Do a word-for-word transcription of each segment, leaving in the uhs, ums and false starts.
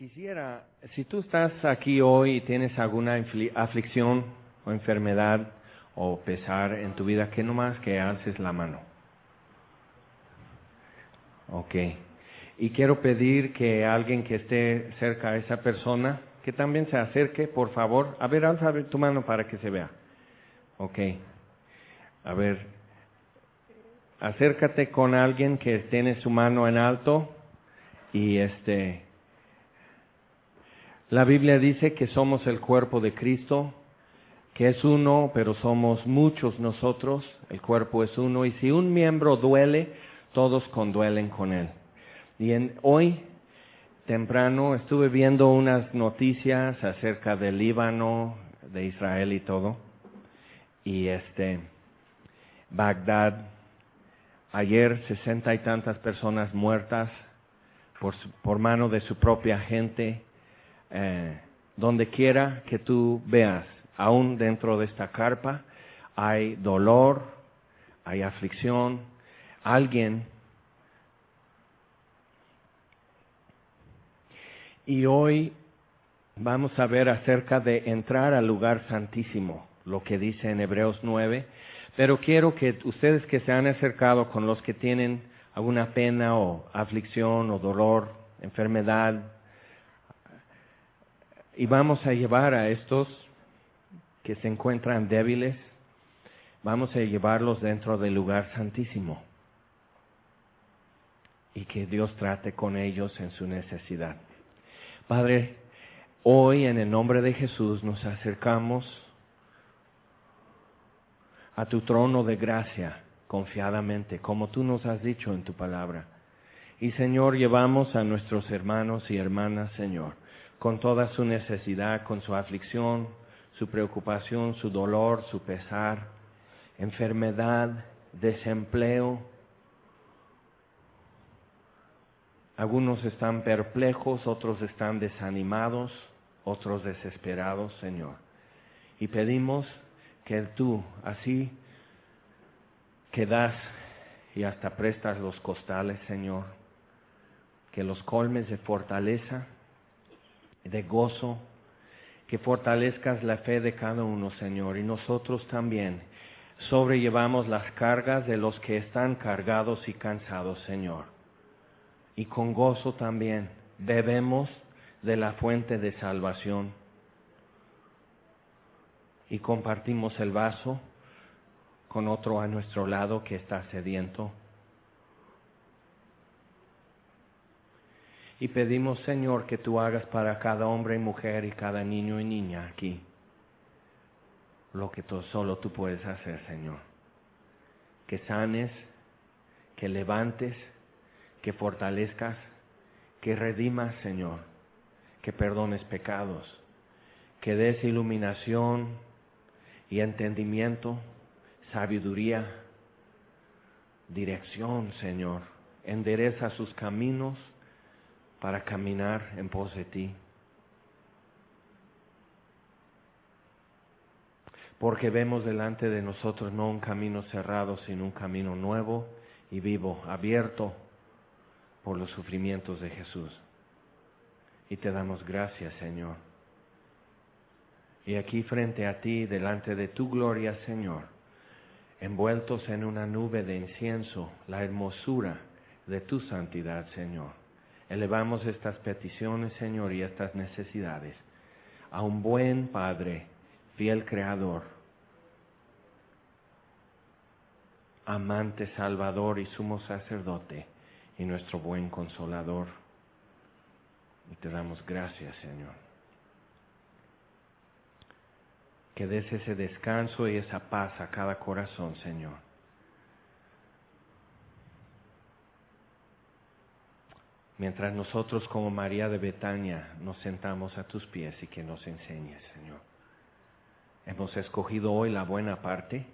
Quisiera, si tú estás aquí hoy y tienes alguna aflicción o enfermedad o pesar en tu vida, que nomás que alces la mano. Ok. Y quiero pedir que alguien que esté cerca a esa persona, que también se acerque, por favor. A ver, alza tu mano para que se vea. Ok. A ver, acércate con alguien que tiene su mano en alto y este... La Biblia dice que somos el cuerpo de Cristo, que es uno, pero somos muchos nosotros, el cuerpo es uno, y si un miembro duele, todos conduelen con él. Y en, hoy, temprano, estuve viendo unas noticias acerca del Líbano, de Israel y todo, y este, Bagdad, ayer sesenta y tantas personas muertas por, su, por mano de su propia gente. Eh, donde quiera que tú veas, aún dentro de esta carpa, hay dolor, hay aflicción, alguien. Y hoy vamos a ver acerca de entrar al lugar santísimo, lo que dice en Hebreos nueve, pero quiero que ustedes que se han acercado con los que tienen alguna pena o aflicción o dolor, enfermedad, y vamos a llevar a estos que se encuentran débiles, vamos a llevarlos dentro del lugar santísimo y que Dios trate con ellos en su necesidad. Padre, hoy en el nombre de Jesús nos acercamos a tu trono de gracia confiadamente, como tú nos has dicho en tu palabra. Y Señor, llevamos a nuestros hermanos y hermanas, Señor, con toda su necesidad, con su aflicción, su preocupación, su dolor, su pesar, enfermedad, desempleo. Algunos están perplejos, otros están desanimados, otros desesperados, Señor. Y pedimos que tú, así que das y hasta prestas los costales, Señor, que los colmes de fortaleza, de gozo, que fortalezcas la fe de cada uno, Señor, y nosotros también sobrellevamos las cargas de los que están cargados y cansados, Señor. Y con gozo también bebemos de la fuente de salvación y compartimos el vaso con otro a nuestro lado que está sediento. Y pedimos, Señor, que tú hagas para cada hombre y mujer y cada niño y niña aquí lo que tú, solo tú puedes hacer, Señor. Que sanes, que levantes, que fortalezcas, que redimas, Señor, que perdones pecados, que des iluminación y entendimiento, sabiduría, dirección, Señor. Endereza sus caminos para caminar en pos de ti. Porque vemos delante de nosotros no un camino cerrado, sino un camino nuevo y vivo, abierto por los sufrimientos de Jesús. Y te damos gracias, Señor. Y aquí frente a ti, delante de tu gloria, Señor, envueltos en una nube de incienso, la hermosura de tu santidad, Señor. Elevamos estas peticiones, Señor, y estas necesidades a un buen Padre, fiel Creador, amante, Salvador y sumo sacerdote, y nuestro buen Consolador. Y te damos gracias, Señor. Que des ese descanso y esa paz a cada corazón, Señor. Mientras nosotros como María de Betania nos sentamos a tus pies y que nos enseñes, Señor. Hemos escogido hoy la buena parte,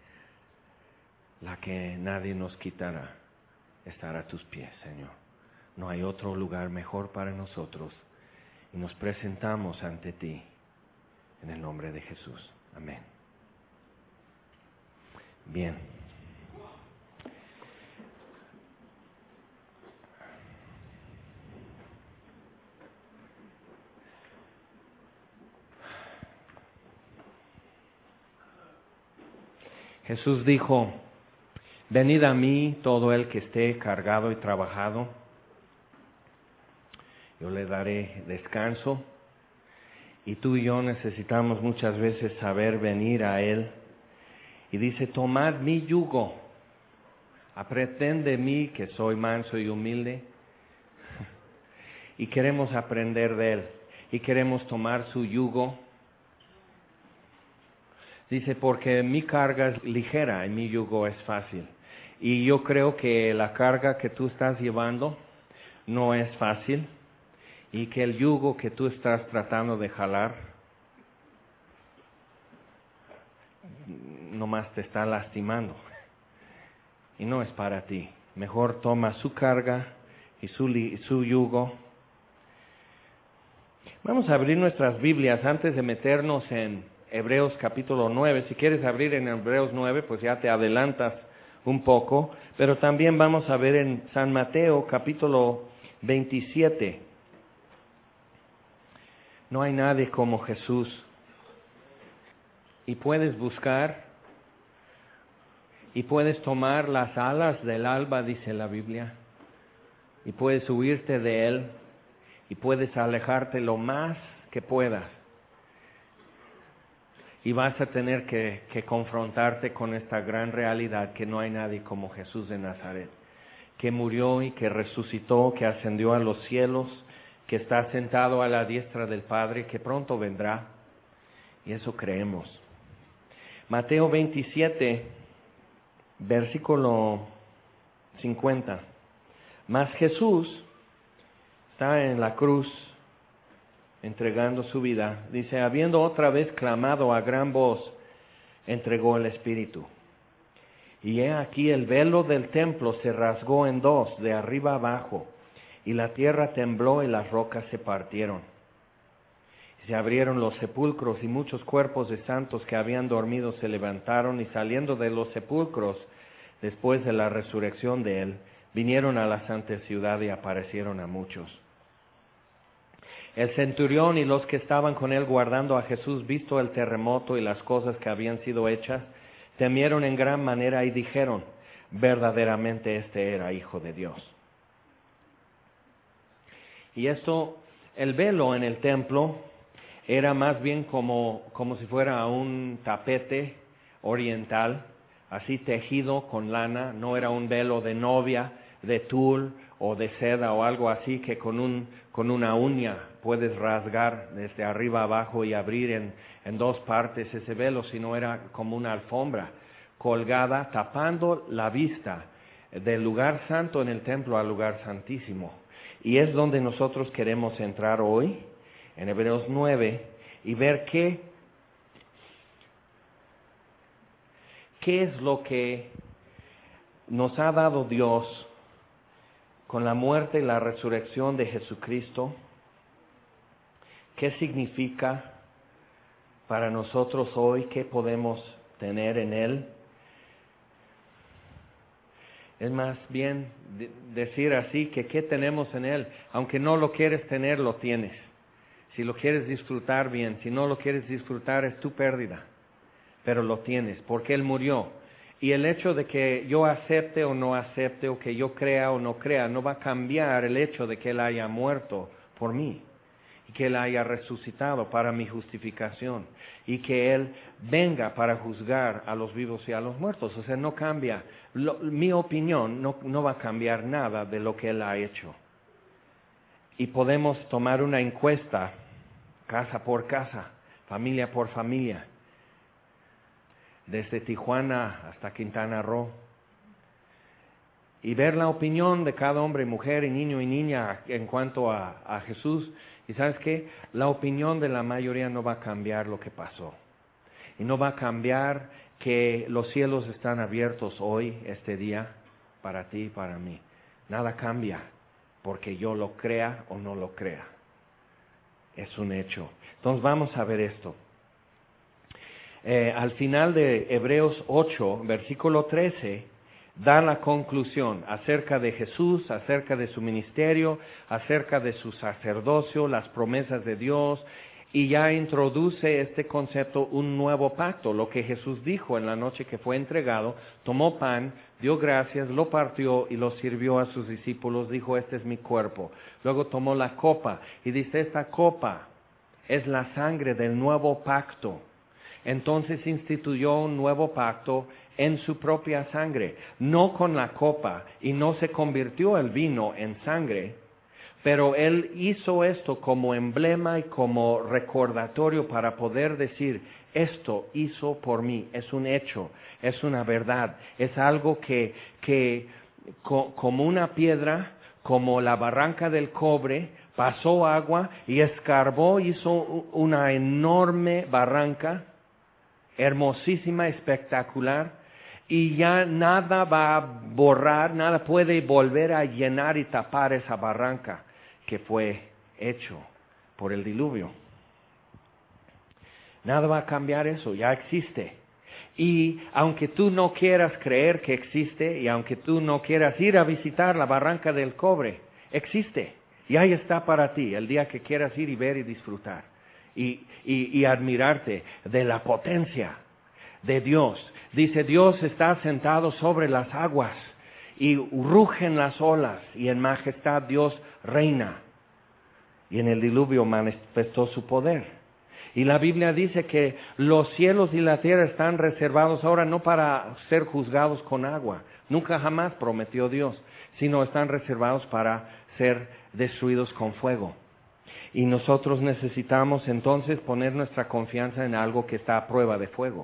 la que nadie nos quitará, estar a tus pies, Señor. No hay otro lugar mejor para nosotros y nos presentamos ante ti en el nombre de Jesús. Amén. Bien. Jesús dijo, venid a mí todo el que esté cargado y trabajado, yo le daré descanso. Y tú y yo necesitamos muchas veces saber venir a Él. Y dice, tomad mi yugo, aprended de mí que soy manso y humilde. Y queremos aprender de Él, y queremos tomar su yugo. Dice, porque mi carga es ligera y mi yugo es fácil. Y yo creo que la carga que tú estás llevando no es fácil, y que el yugo que tú estás tratando de jalar nomás te está lastimando y no es para ti. Mejor toma su carga y su, su yugo. Vamos a abrir nuestras Biblias antes de meternos en Hebreos capítulo nueve. Si quieres abrir en Hebreos nueve, pues ya te adelantas un poco, pero también vamos a ver en San Mateo capítulo veintisiete. No hay nadie como Jesús. Y puedes buscar y puedes tomar las alas del alba, dice la Biblia, y puedes huirte de Él y puedes alejarte lo más que puedas. Y vas a tener que, que confrontarte con esta gran realidad que no hay nadie como Jesús de Nazaret, que murió y que resucitó, que ascendió a los cielos, que está sentado a la diestra del Padre, que pronto vendrá. Y eso creemos. Mateo veintisiete, versículo cincuenta. Mas Jesús está en la cruz entregando su vida. Dice, habiendo otra vez clamado a gran voz, entregó el Espíritu. Y he aquí el velo del templo se rasgó en dos, de arriba abajo, y la tierra tembló y las rocas se partieron. Y se abrieron los sepulcros y muchos cuerpos de santos que habían dormido se levantaron y saliendo de los sepulcros, después de la resurrección de Él, vinieron a la santa ciudad y aparecieron a muchos. El centurión y los que estaban con él guardando a Jesús, visto el terremoto y las cosas que habían sido hechas, temieron en gran manera y dijeron, verdaderamente este era Hijo de Dios. Y esto, el velo en el templo era más bien como, como si fuera un tapete oriental, así tejido con lana, no era un velo de novia, de tul o de seda o algo así que con, un, con una uña puedes rasgar desde arriba abajo y abrir en, en dos partes ese velo, sino era como una alfombra colgada tapando la vista del lugar santo en el templo al lugar santísimo. Y es donde nosotros queremos entrar hoy, en Hebreos nueve, y ver qué, qué es lo que nos ha dado Dios con la muerte y la resurrección de Jesucristo. ¿Qué significa para nosotros hoy? ¿Qué podemos tener en Él? Es más bien de decir así que ¿qué tenemos en Él? Aunque no lo quieres tener, lo tienes. Si lo quieres disfrutar, bien. Si no lo quieres disfrutar, es tu pérdida. Pero lo tienes, porque Él murió. Y el hecho de que yo acepte o no acepte, o que yo crea o no crea, no va a cambiar el hecho de que Él haya muerto por mí. Y que Él haya resucitado para mi justificación. Y que Él venga para juzgar a los vivos y a los muertos. O sea, no cambia. Lo, mi opinión no, no va a cambiar nada de lo que Él ha hecho. Y podemos tomar una encuesta, casa por casa, familia por familia, desde Tijuana hasta Quintana Roo, y ver la opinión de cada hombre, mujer, y niño y niña en cuanto a, a Jesús. Y ¿sabes qué? La opinión de la mayoría no va a cambiar lo que pasó. Y no va a cambiar que los cielos están abiertos hoy, este día, para ti y para mí. Nada cambia, porque yo lo crea o no lo crea. Es un hecho. Entonces vamos a ver esto. Eh, al final de Hebreos ocho, versículo trece, da la conclusión acerca de Jesús, acerca de su ministerio, acerca de su sacerdocio, las promesas de Dios, y ya introduce este concepto, un nuevo pacto. Lo que Jesús dijo en la noche que fue entregado, tomó pan, dio gracias, lo partió y lo sirvió a sus discípulos, dijo, este es mi cuerpo. Luego tomó la copa y dice, esta copa es la sangre del nuevo pacto. Entonces instituyó un nuevo pacto en su propia sangre, no con la copa, y no se convirtió el vino en sangre, pero él hizo esto como emblema y como recordatorio para poder decir, esto hizo por mí, es un hecho, es una verdad, es algo que, que co- como una piedra, como la barranca del cobre, pasó agua y escarbó, hizo una enorme barranca, hermosísima, espectacular, y ya nada va a borrar, nada puede volver a llenar y tapar esa barranca que fue hecho por el diluvio. Nada va a cambiar eso, ya existe. Y aunque tú no quieras creer que existe, y aunque tú no quieras ir a visitar la barranca del cobre, existe. Y ahí está para ti, el día que quieras ir y ver y disfrutar. Y, y, y admirarte de la potencia de Dios. Dice, Dios está sentado sobre las aguas y rugen las olas y en majestad Dios reina. Y en el diluvio manifestó su poder. Y la Biblia dice que los cielos y la tierra están reservados ahora no para ser juzgados con agua. Nunca jamás prometió Dios, sino están reservados para ser destruidos con fuego. Y nosotros necesitamos entonces poner nuestra confianza en algo que está a prueba de fuego.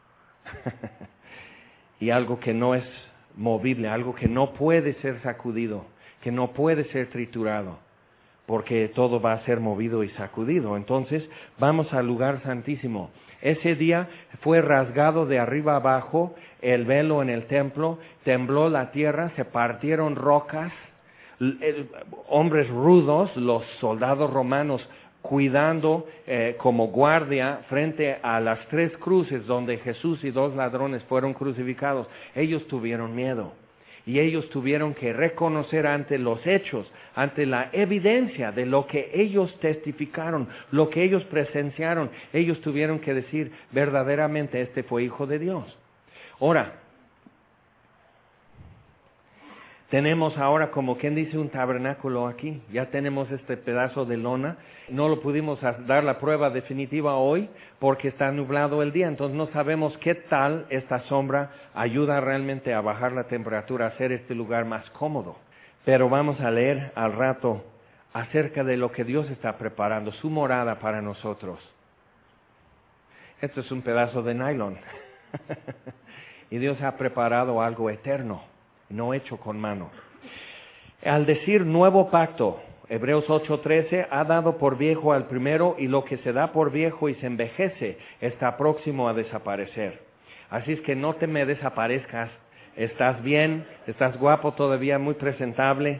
Y algo que no es movible, algo que no puede ser sacudido, que no puede ser triturado, porque todo va a ser movido y sacudido. Entonces, vamos al lugar santísimo. Ese día fue rasgado de arriba abajo el velo en el templo, tembló la tierra, se partieron rocas, hombres rudos, los soldados romanos, cuidando eh, como guardia frente a las tres cruces donde Jesús y dos ladrones fueron crucificados. Ellos tuvieron miedo y ellos tuvieron que reconocer ante los hechos, ante la evidencia de lo que ellos testificaron, lo que ellos presenciaron. Ellos tuvieron que decir, verdaderamente este fue Hijo de Dios. Ahora, tenemos ahora, como quien dice, un tabernáculo aquí. Ya tenemos este pedazo de lona. No lo pudimos dar la prueba definitiva hoy porque está nublado el día. Entonces no sabemos qué tal esta sombra ayuda realmente a bajar la temperatura, a hacer este lugar más cómodo. Pero vamos a leer al rato acerca de lo que Dios está preparando, su morada para nosotros. Esto es un pedazo de nylon. Y Dios ha preparado algo eterno, no hecho con mano. Al decir nuevo pacto, Hebreos ocho trece, ha dado por viejo al primero y lo que se da por viejo y se envejece está próximo a desaparecer. Así es que no te me desaparezcas, estás bien, estás guapo todavía, muy presentable.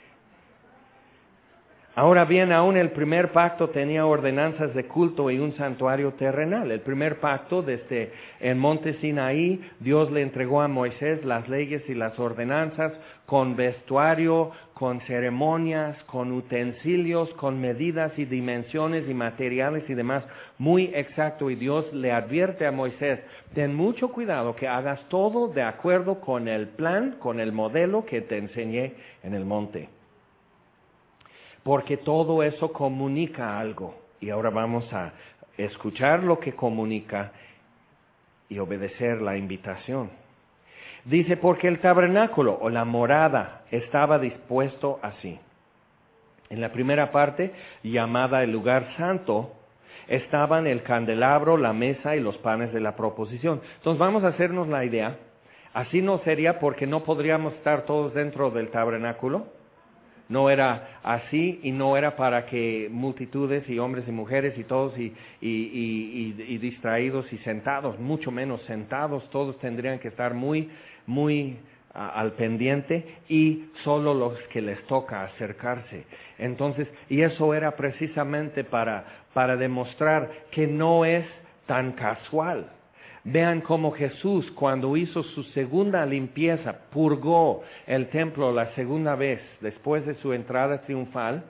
Ahora bien, aún el primer pacto tenía ordenanzas de culto y un santuario terrenal. El primer pacto, desde el monte Sinaí, Dios le entregó a Moisés las leyes y las ordenanzas con vestuario, con ceremonias, con utensilios, con medidas y dimensiones y materiales y demás, muy exacto. Y Dios le advierte a Moisés, ten mucho cuidado que hagas todo de acuerdo con el plan, con el modelo que te enseñé en el monte. Porque todo eso comunica algo. Y ahora vamos a escuchar lo que comunica y obedecer la invitación. Dice, porque el tabernáculo o la morada estaba dispuesto así. En la primera parte, llamada el lugar santo, estaban el candelabro, la mesa y los panes de la proposición. Entonces vamos a hacernos la idea. Así no sería porque no podríamos estar todos dentro del tabernáculo. No era así y no era para que multitudes y hombres y mujeres y todos y, y, y, y, y distraídos y sentados, mucho menos sentados, todos tendrían que estar muy, muy uh, al pendiente y solo los que les toca acercarse. Entonces, y eso era precisamente para, para demostrar que no es tan casual. Vean cómo Jesús, cuando hizo su segunda limpieza, purgó el templo la segunda vez, después de su entrada triunfal,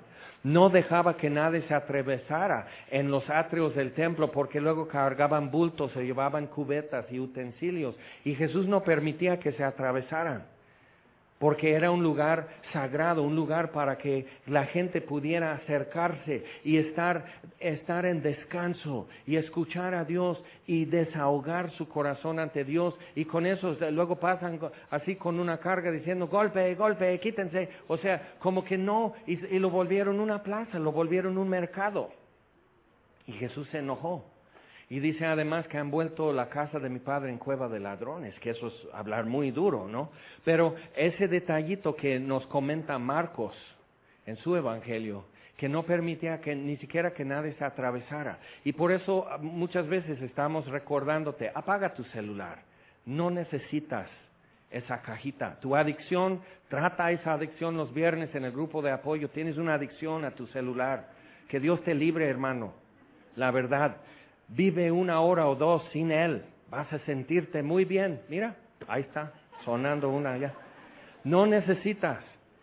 No dejaba que nadie se atravesara en los atrios del templo, porque luego cargaban bultos, se llevaban cubetas y utensilios, y Jesús no permitía que se atravesaran, porque era un lugar sagrado, un lugar para que la gente pudiera acercarse y estar, estar en descanso y escuchar a Dios y desahogar su corazón ante Dios. Y con eso luego pasan así con una carga diciendo golpe, golpe, quítense. O sea, como que no, y, y lo volvieron una plaza, lo volvieron un mercado. Y Jesús se enojó. Y dice además que han vuelto la casa de mi padre en cueva de ladrones, que eso es hablar muy duro, ¿no? Pero ese detallito que nos comenta Marcos en su evangelio, que no permitía que ni siquiera que nadie se atravesara. Y por eso muchas veces estamos recordándote, apaga tu celular, no necesitas esa cajita. Tu adicción, trata esa adicción los viernes en el grupo de apoyo, tienes una adicción a tu celular. Que Dios te libre, hermano, la verdad. Vive una hora o dos sin él, vas a sentirte muy bien. Mira, ahí está, sonando una ya. No necesitas.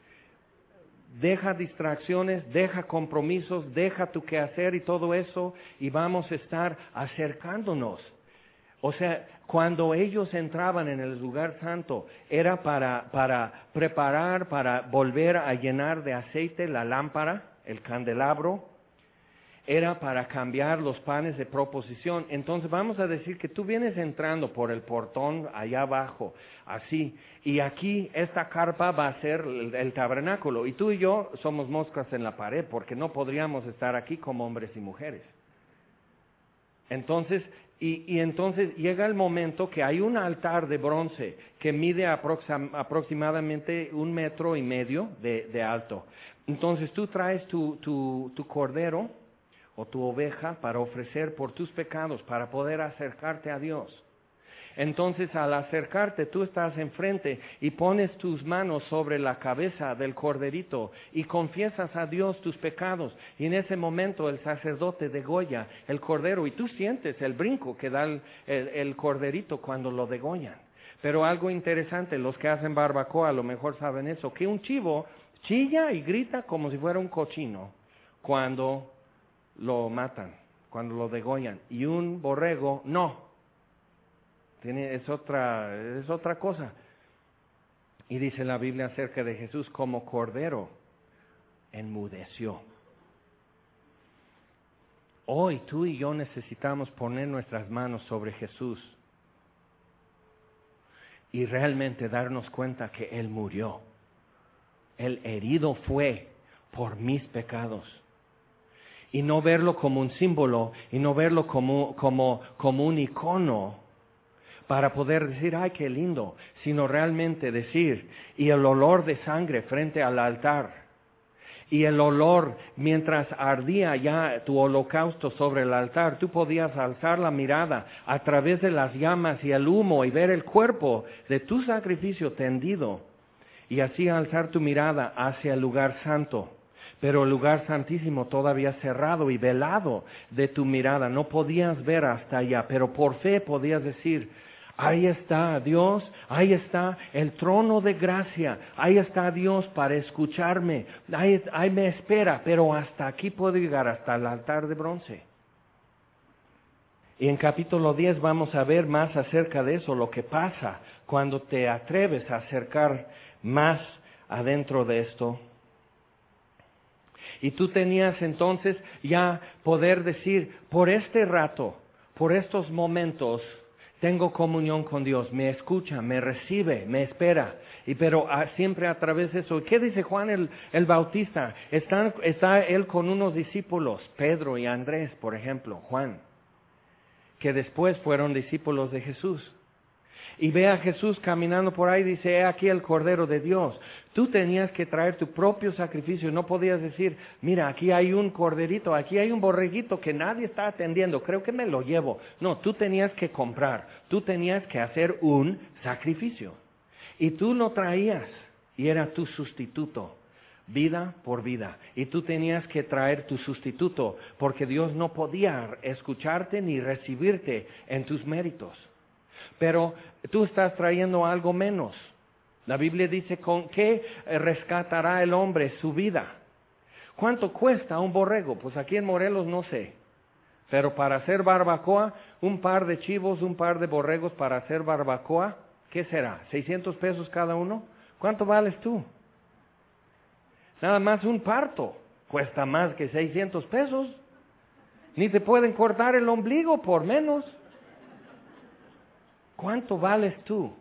Deja distracciones, deja compromisos, deja tu quehacer y todo eso, y vamos a estar acercándonos. O sea, cuando ellos entraban en el lugar santo, era para, para preparar, para volver a llenar de aceite la lámpara, el candelabro. Era para cambiar los panes de proposición. Entonces vamos a decir que tú vienes entrando por el portón allá abajo, así, y aquí esta carpa va a ser el, el tabernáculo, y tú y yo somos moscas en la pared, porque no podríamos estar aquí como hombres y mujeres. Entonces, y, y entonces llega el momento que hay un altar de bronce que mide aproxim, aproximadamente un metro y medio de, de alto. Entonces tú traes tu, tu, tu cordero o tu oveja para ofrecer por tus pecados, para poder acercarte a Dios. Entonces, al acercarte, tú estás enfrente y pones tus manos sobre la cabeza del corderito y confiesas a Dios tus pecados. Y en ese momento el sacerdote degolla el cordero y tú sientes el brinco que da el, el, el corderito cuando lo degollan. Pero algo interesante, los que hacen barbacoa a lo mejor saben eso, que un chivo chilla y grita como si fuera un cochino cuando lo matan, cuando lo degollan, y un borrego no, tiene, es otra, es otra cosa. Y dice la Biblia acerca de Jesús, como cordero enmudeció. Hoy tú y yo necesitamos poner nuestras manos sobre Jesús y realmente darnos cuenta que Él murió. El herido fue por mis pecados. Y no verlo como un símbolo, y no verlo como, como, como un icono para poder decir, ay, qué lindo, sino realmente decir, y el olor de sangre frente al altar, y el olor mientras ardía ya tu holocausto sobre el altar, tú podías alzar la mirada a través de las llamas y el humo y ver el cuerpo de tu sacrificio tendido, y así alzar tu mirada hacia el lugar santo. Pero el lugar santísimo todavía cerrado y velado de tu mirada, no podías ver hasta allá, pero por fe podías decir, ahí está Dios, ahí está el trono de gracia, ahí está Dios para escucharme, ahí, ahí me espera, pero hasta aquí puedo llegar, hasta el altar de bronce. Y en capítulo diez vamos a ver más acerca de eso, lo que pasa cuando te atreves a acercar más adentro de esto. Y tú tenías entonces ya poder decir, por este rato, por estos momentos, tengo comunión con Dios, me escucha, me recibe, me espera. Y pero a, siempre a través de eso. ¿Qué dice Juan el, el Bautista? Están, está él con unos discípulos, Pedro y Andrés, por ejemplo, Juan, que después fueron discípulos de Jesús. Y ve a Jesús caminando por ahí y dice, he aquí el Cordero de Dios. Tú tenías que traer tu propio sacrificio, no podías decir, mira, aquí hay un corderito, aquí hay un borreguito que nadie está atendiendo, creo que me lo llevo. No, tú tenías que comprar, tú tenías que hacer un sacrificio. Y tú lo traías, y era tu sustituto, vida por vida. Y tú tenías que traer tu sustituto, porque Dios no podía escucharte ni recibirte en tus méritos. Pero tú estás trayendo algo menos. La Biblia dice, ¿con qué rescatará el hombre su vida? ¿Cuánto cuesta un borrego? Pues aquí en Morelos no sé. Pero para hacer barbacoa, un par de chivos, un par de borregos para hacer barbacoa, ¿qué será? ¿seiscientos pesos cada uno? ¿Cuánto vales tú? Nada más un parto cuesta más que seiscientos pesos. Ni te pueden cortar el ombligo por menos. ¿Cuánto vales tú?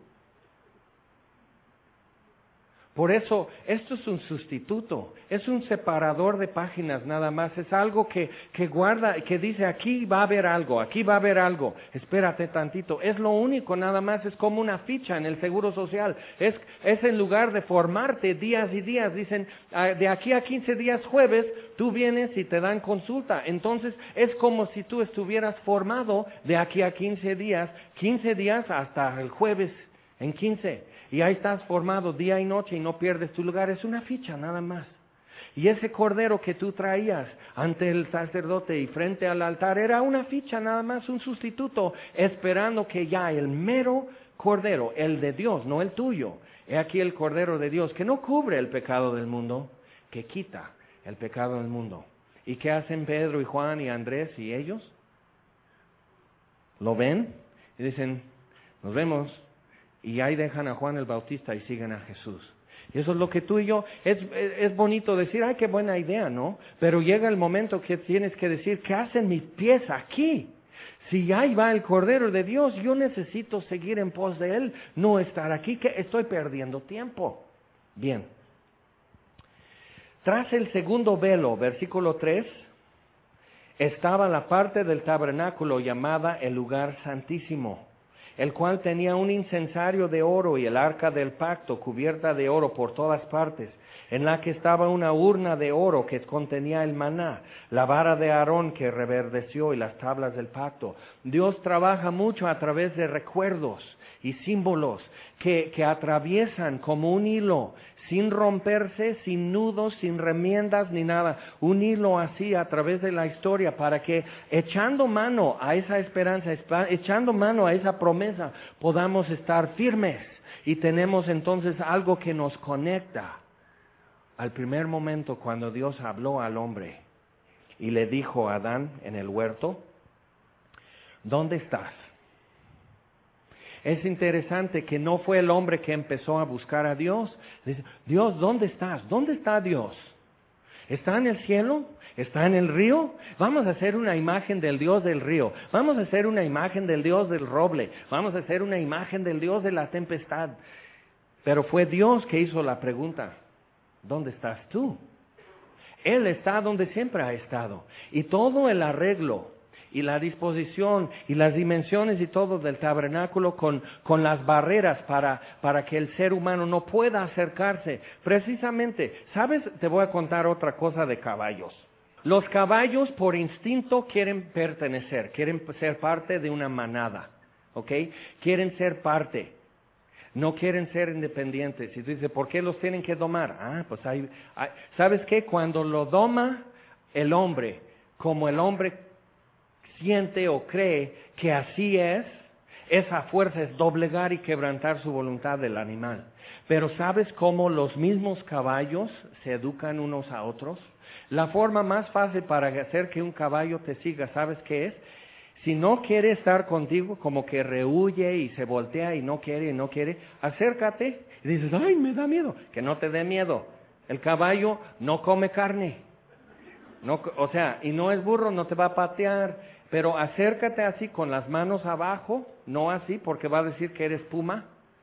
Por eso, esto es un sustituto, es un separador de páginas nada más, es algo que, que guarda, que dice aquí va a haber algo, aquí va a haber algo, espérate tantito, es lo único nada más, es como una ficha en el Seguro Social, es, es en lugar de formarte días y días, dicen de aquí a quince días jueves, tú vienes y te dan consulta, entonces es como si tú estuvieras formado de aquí a quince días, quince días hasta el jueves en quince. Y ahí estás formado día y noche y no pierdes tu lugar. Es una ficha nada más. Y ese cordero que tú traías ante el sacerdote y frente al altar era una ficha nada más, un sustituto, esperando que ya el mero cordero, el de Dios, no el tuyo. He aquí el cordero de Dios que no cubre el pecado del mundo, que quita el pecado del mundo. ¿Y qué hacen Pedro y Juan y Andrés y ellos? ¿Lo ven? Y dicen, nos vemos. Y ahí dejan a Juan el Bautista y siguen a Jesús. Y eso es lo que tú y yo, es, es, es bonito decir, ay, qué buena idea, ¿no? Pero llega el momento que tienes que decir, ¿qué hacen mis pies aquí? Si ahí va el Cordero de Dios, yo necesito seguir en pos de Él, no estar aquí, que estoy perdiendo tiempo. Bien. Tras el segundo velo, versículo tres, estaba la parte del tabernáculo llamada el lugar santísimo, el cual tenía un incensario de oro y el arca del pacto cubierta de oro por todas partes, en la que estaba una urna de oro que contenía el maná, la vara de Aarón que reverdeció y las tablas del pacto. Dios trabaja mucho a través de recuerdos y símbolos que, que atraviesan como un hilo, sin romperse, sin nudos, sin remiendas ni nada, un hilo así a través de la historia para que echando mano a esa esperanza, echando mano a esa promesa, podamos estar firmes y tenemos entonces algo que nos conecta al primer momento cuando Dios habló al hombre y le dijo a Adán en el huerto, ¿dónde estás? Es interesante que no fue el hombre que empezó a buscar a Dios. Dice, Dios, ¿dónde estás? ¿Dónde está Dios? ¿Está en el cielo? ¿Está en el río? Vamos a hacer una imagen del Dios del río. Vamos a hacer una imagen del Dios del roble. Vamos a hacer una imagen del Dios de la tempestad. Pero fue Dios que hizo la pregunta, ¿dónde estás tú? Él está donde siempre ha estado. Y todo el arreglo y la disposición y las dimensiones y todo del tabernáculo con, con las barreras para, para que el ser humano no pueda acercarse. Precisamente, ¿sabes? Te voy a contar otra cosa de caballos. Los caballos por instinto quieren pertenecer, quieren ser parte de una manada, ¿ok? Quieren ser parte, no quieren ser independientes. Y tú dices, ¿por qué los tienen que domar? Ah, pues hay, hay ¿sabes qué? Cuando lo doma el hombre, como el hombre siente o cree que así es, esa fuerza es doblegar y quebrantar su voluntad del animal. Pero ¿sabes cómo los mismos caballos se educan unos a otros? La forma más fácil para hacer que un caballo te siga, ¿sabes qué es? Si no quiere estar contigo, como que rehuye y se voltea y no quiere y no quiere, acércate y dices, ay, me da miedo. Que no te dé miedo. El caballo no come carne. No, o sea, y no es burro, no te va a patear. Pero acércate así con las manos abajo, no así porque va a decir que eres puma.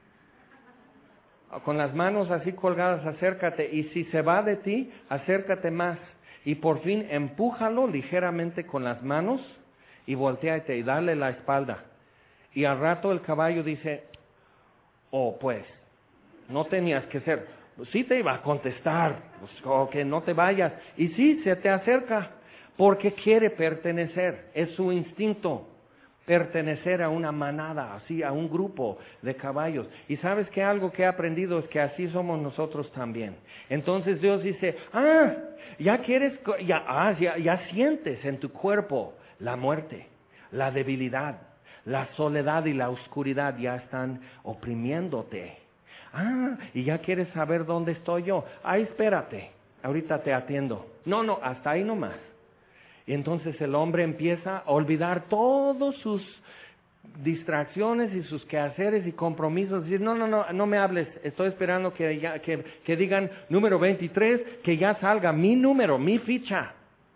Con las manos así colgadas, acércate. Y si se va de ti, acércate más. Y por fin empújalo ligeramente con las manos y volteate y dale la espalda. Y al rato el caballo dice, oh pues, no tenías que ser. Sí te iba a contestar, pues, o que no te vayas. Y sí, se te acerca. Porque quiere pertenecer, es su instinto, pertenecer a una manada, así, a un grupo de caballos. Y sabes que algo que he aprendido es que así somos nosotros también. Entonces Dios dice, ah, ya quieres, ya, ah, ya, ya sientes en tu cuerpo la muerte, la debilidad, la soledad y la oscuridad ya están oprimiéndote. Ah, y ya quieres saber dónde estoy yo. Ah, espérate. ahorita te atiendo. No, no, hasta ahí nomás. Y entonces el hombre empieza a olvidar todos sus distracciones y sus quehaceres y compromisos. Decir, no, no, no, no me hables. Estoy esperando que, ya, que, que digan número veintitrés, que ya salga mi número, mi ficha.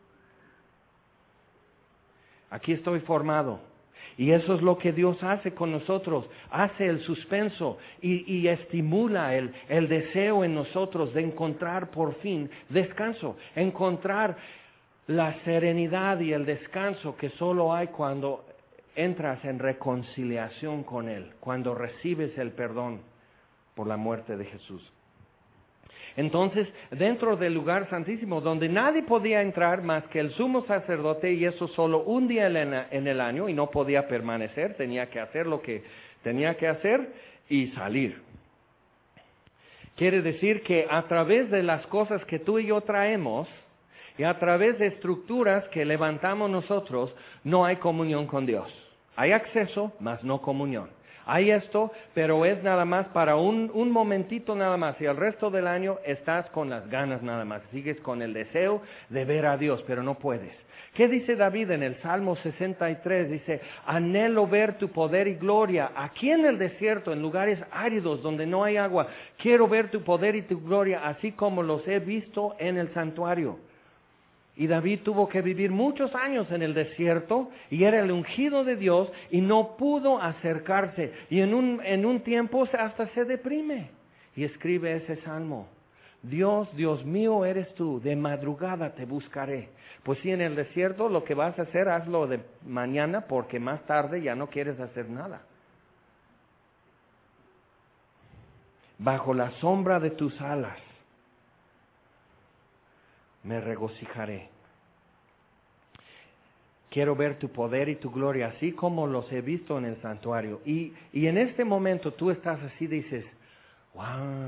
Aquí estoy formado. Y eso es lo que Dios hace con nosotros. Hace el suspenso y, y estimula el, el deseo en nosotros de encontrar por fin descanso. Encontrar la serenidad y el descanso que solo hay cuando entras en reconciliación con Él, cuando recibes el perdón por la muerte de Jesús. Entonces, dentro del lugar santísimo, donde nadie podía entrar más que el sumo sacerdote, y eso solo un día en el año, y no podía permanecer, tenía que hacer lo que tenía que hacer y salir. Quiere decir que a través de las cosas que tú y yo traemos, y a través de estructuras que levantamos nosotros, no hay comunión con Dios. Hay acceso, mas no comunión. Hay esto, pero es nada más para un, un momentito nada más. Y el resto del año estás con las ganas nada más. Sigues con el deseo de ver a Dios, pero no puedes. ¿Qué dice David en el Salmo sesenta y tres? Dice, anhelo ver tu poder y gloria. Aquí en el desierto, en lugares áridos donde no hay agua, quiero ver tu poder y tu gloria, así como los he visto en el santuario. Y David tuvo que vivir muchos años en el desierto y era el ungido de Dios y no pudo acercarse. Y en un, en un tiempo hasta se deprime y escribe ese salmo. Dios, Dios mío eres tú, de madrugada te buscaré. Pues sí, en el desierto lo que vas a hacer, hazlo de mañana porque más tarde ya no quieres hacer nada. Bajo la sombra de tus alas me regocijaré. Quiero ver tu poder y tu gloria, así como los he visto en el santuario. Y, y en este momento tú estás así, dices, wow,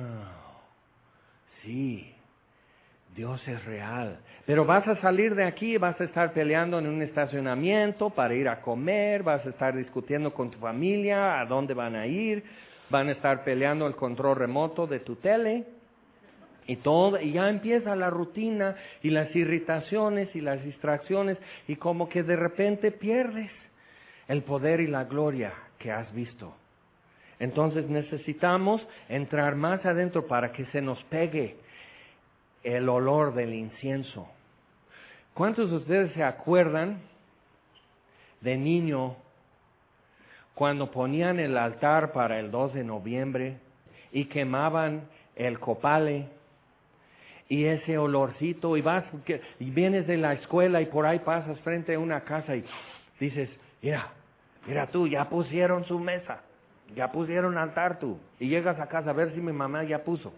sí, Dios es real. Pero vas a salir de aquí, vas a estar peleando en un estacionamiento para ir a comer, vas a estar discutiendo con tu familia a dónde van a ir, van a estar peleando el control remoto de tu tele. Y todo, y ya empieza la rutina y las irritaciones y las distracciones y como que de repente pierdes el poder y la gloria que has visto. Entonces necesitamos entrar más adentro para que se nos pegue el olor del incienso. ¿Cuántos de ustedes se acuerdan de niño cuando ponían el altar para el dos de noviembre y quemaban el copale? Y ese olorcito, y vas, y vienes de la escuela y por ahí pasas frente a una casa y dices, mira, mira tú, ya pusieron su mesa, ya pusieron altar tú. Y llegas a casa a ver si mi mamá ya puso.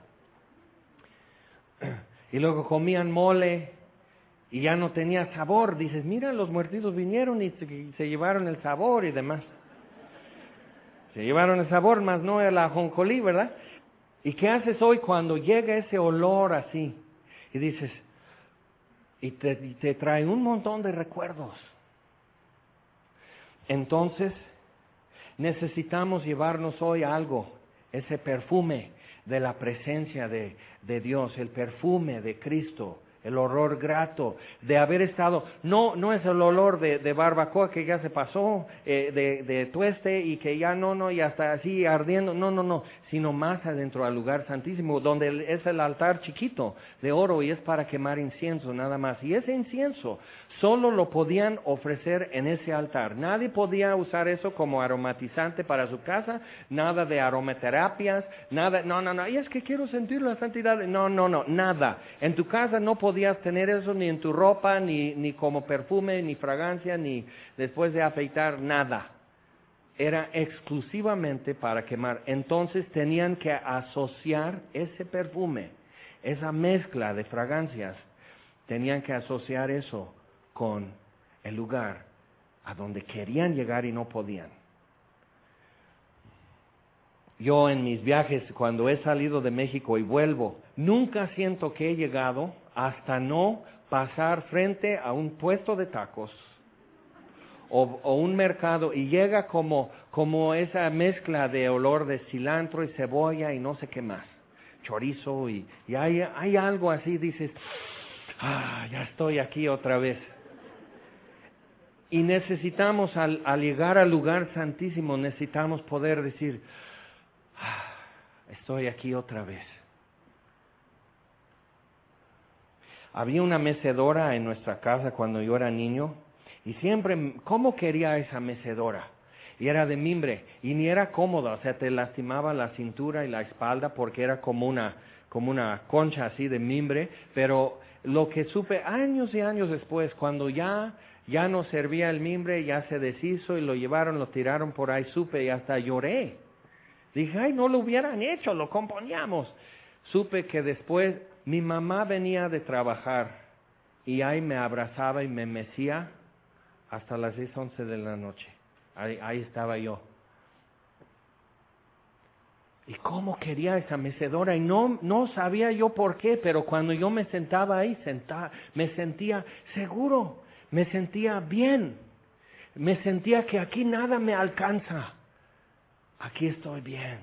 Y luego comían mole y ya no tenía sabor. Dices, mira, los muertitos vinieron y se, y se llevaron el sabor y demás. Se llevaron el sabor, más no el ajonjolí, ¿verdad? ¿Y qué haces hoy cuando llega ese olor así? Y dices, y te, y te trae un montón de recuerdos. Entonces, necesitamos llevarnos hoy algo, ese perfume de la presencia de, de Dios, el perfume de Cristo, el olor grato de haber estado, no no es el olor de, de barbacoa que ya se pasó, eh, de, de tueste y que ya no, no, y hasta así ardiendo, no, no, no, sino más adentro al lugar santísimo, donde es el altar chiquito de oro y es para quemar incienso nada más. Y ese incienso solo lo podían ofrecer en ese altar. Nadie podía usar eso como aromatizante para su casa, nada de aromaterapias, nada, no, no, no, y es que quiero sentir la santidad, no, no, no, nada. En tu casa no podías tener eso ni en tu ropa, ni, ni como perfume, ni fragancia, ni después de afeitar, nada. Era exclusivamente para quemar. Entonces tenían que asociar ese perfume, esa mezcla de fragancias, tenían que asociar eso con el lugar a donde querían llegar y no podían. Yo en mis viajes, cuando he salido de México y vuelvo, nunca siento que he llegado hasta no pasar frente a un puesto de tacos o, o un mercado y llega como, como esa mezcla de olor de cilantro y cebolla y no sé qué más. chorizo y, y hay, hay algo así, dices, ah, ya estoy aquí otra vez. Y necesitamos, al, al llegar al lugar santísimo, necesitamos poder decir, ah, estoy aquí otra vez. Había una mecedora en nuestra casa cuando yo era niño, y siempre, ¿cómo quería esa mecedora? Y era de mimbre, y ni era cómoda, o sea, te lastimaba la cintura y la espalda porque era como una, como una concha así de mimbre, pero lo que supe años y años después, cuando ya, ya no servía el mimbre, ya se deshizo y lo llevaron, lo tiraron por ahí, supe y hasta lloré. Dije, ay, no lo hubieran hecho, lo componíamos. Supe que después mi mamá venía de trabajar y ahí me abrazaba y me mecía hasta las diez, once de la noche. Ahí, ahí estaba yo. Y cómo quería esa mecedora, y no, no sabía yo por qué, pero cuando yo me sentaba ahí, sentaba, me sentía seguro, me sentía bien, me sentía que aquí nada me alcanza, aquí estoy bien.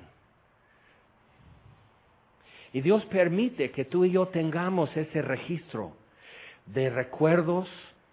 Y Dios permite que tú y yo tengamos ese registro de recuerdos,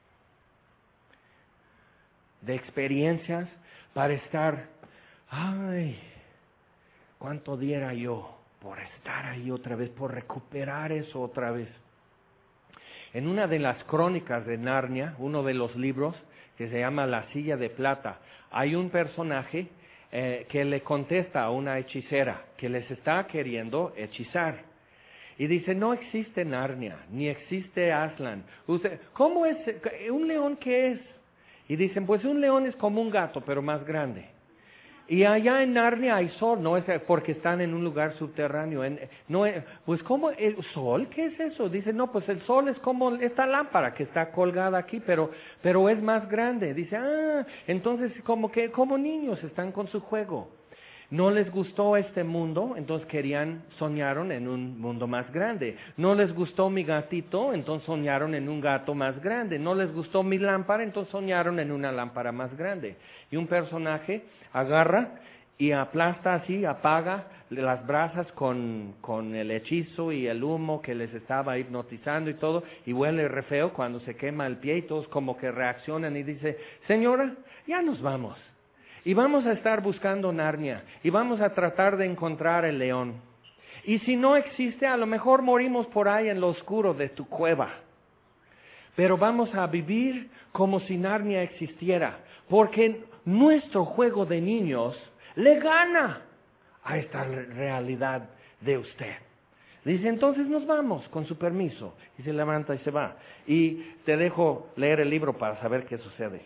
de experiencias, para estar, ay, cuánto diera yo por estar ahí otra vez, por recuperar eso otra vez. En una de las crónicas de Narnia, uno de los libros que se llama La Silla de Plata, hay un personaje eh, que le contesta a una hechicera que les está queriendo hechizar. Y dice, no existe Narnia, ni existe Aslan. Usted, ¿cómo es? ¿Un león qué es? Y dicen, pues un león es como un gato, pero más grande. Y allá en Narnia hay sol, no es porque están en un lugar subterráneo. En, no es, pues ¿cómo? ¿El sol? ¿Qué es eso? Dice, no, pues el sol es como esta lámpara que está colgada aquí, pero, pero es más grande. Dice, ah, entonces como que como niños están con su juego. No les gustó este mundo, entonces querían, soñaron en un mundo más grande. No les gustó mi gatito, entonces soñaron en un gato más grande. No les gustó mi lámpara, entonces soñaron en una lámpara más grande. Y un personaje agarra y aplasta así, apaga las brasas con, con el hechizo y el humo que les estaba hipnotizando y todo, y huele re feo cuando se quema el pie y todos como que reaccionan y dice, señora, ya nos vamos. Y vamos a estar buscando Narnia, y vamos a tratar de encontrar el león. Y si no existe, a lo mejor morimos por ahí en lo oscuro de tu cueva. Pero vamos a vivir como si Narnia existiera, porque nuestro juego de niños le gana a esta realidad de usted. Dice, entonces nos vamos, con su permiso. Y se levanta y se va. Y te dejo leer el libro para saber qué sucede.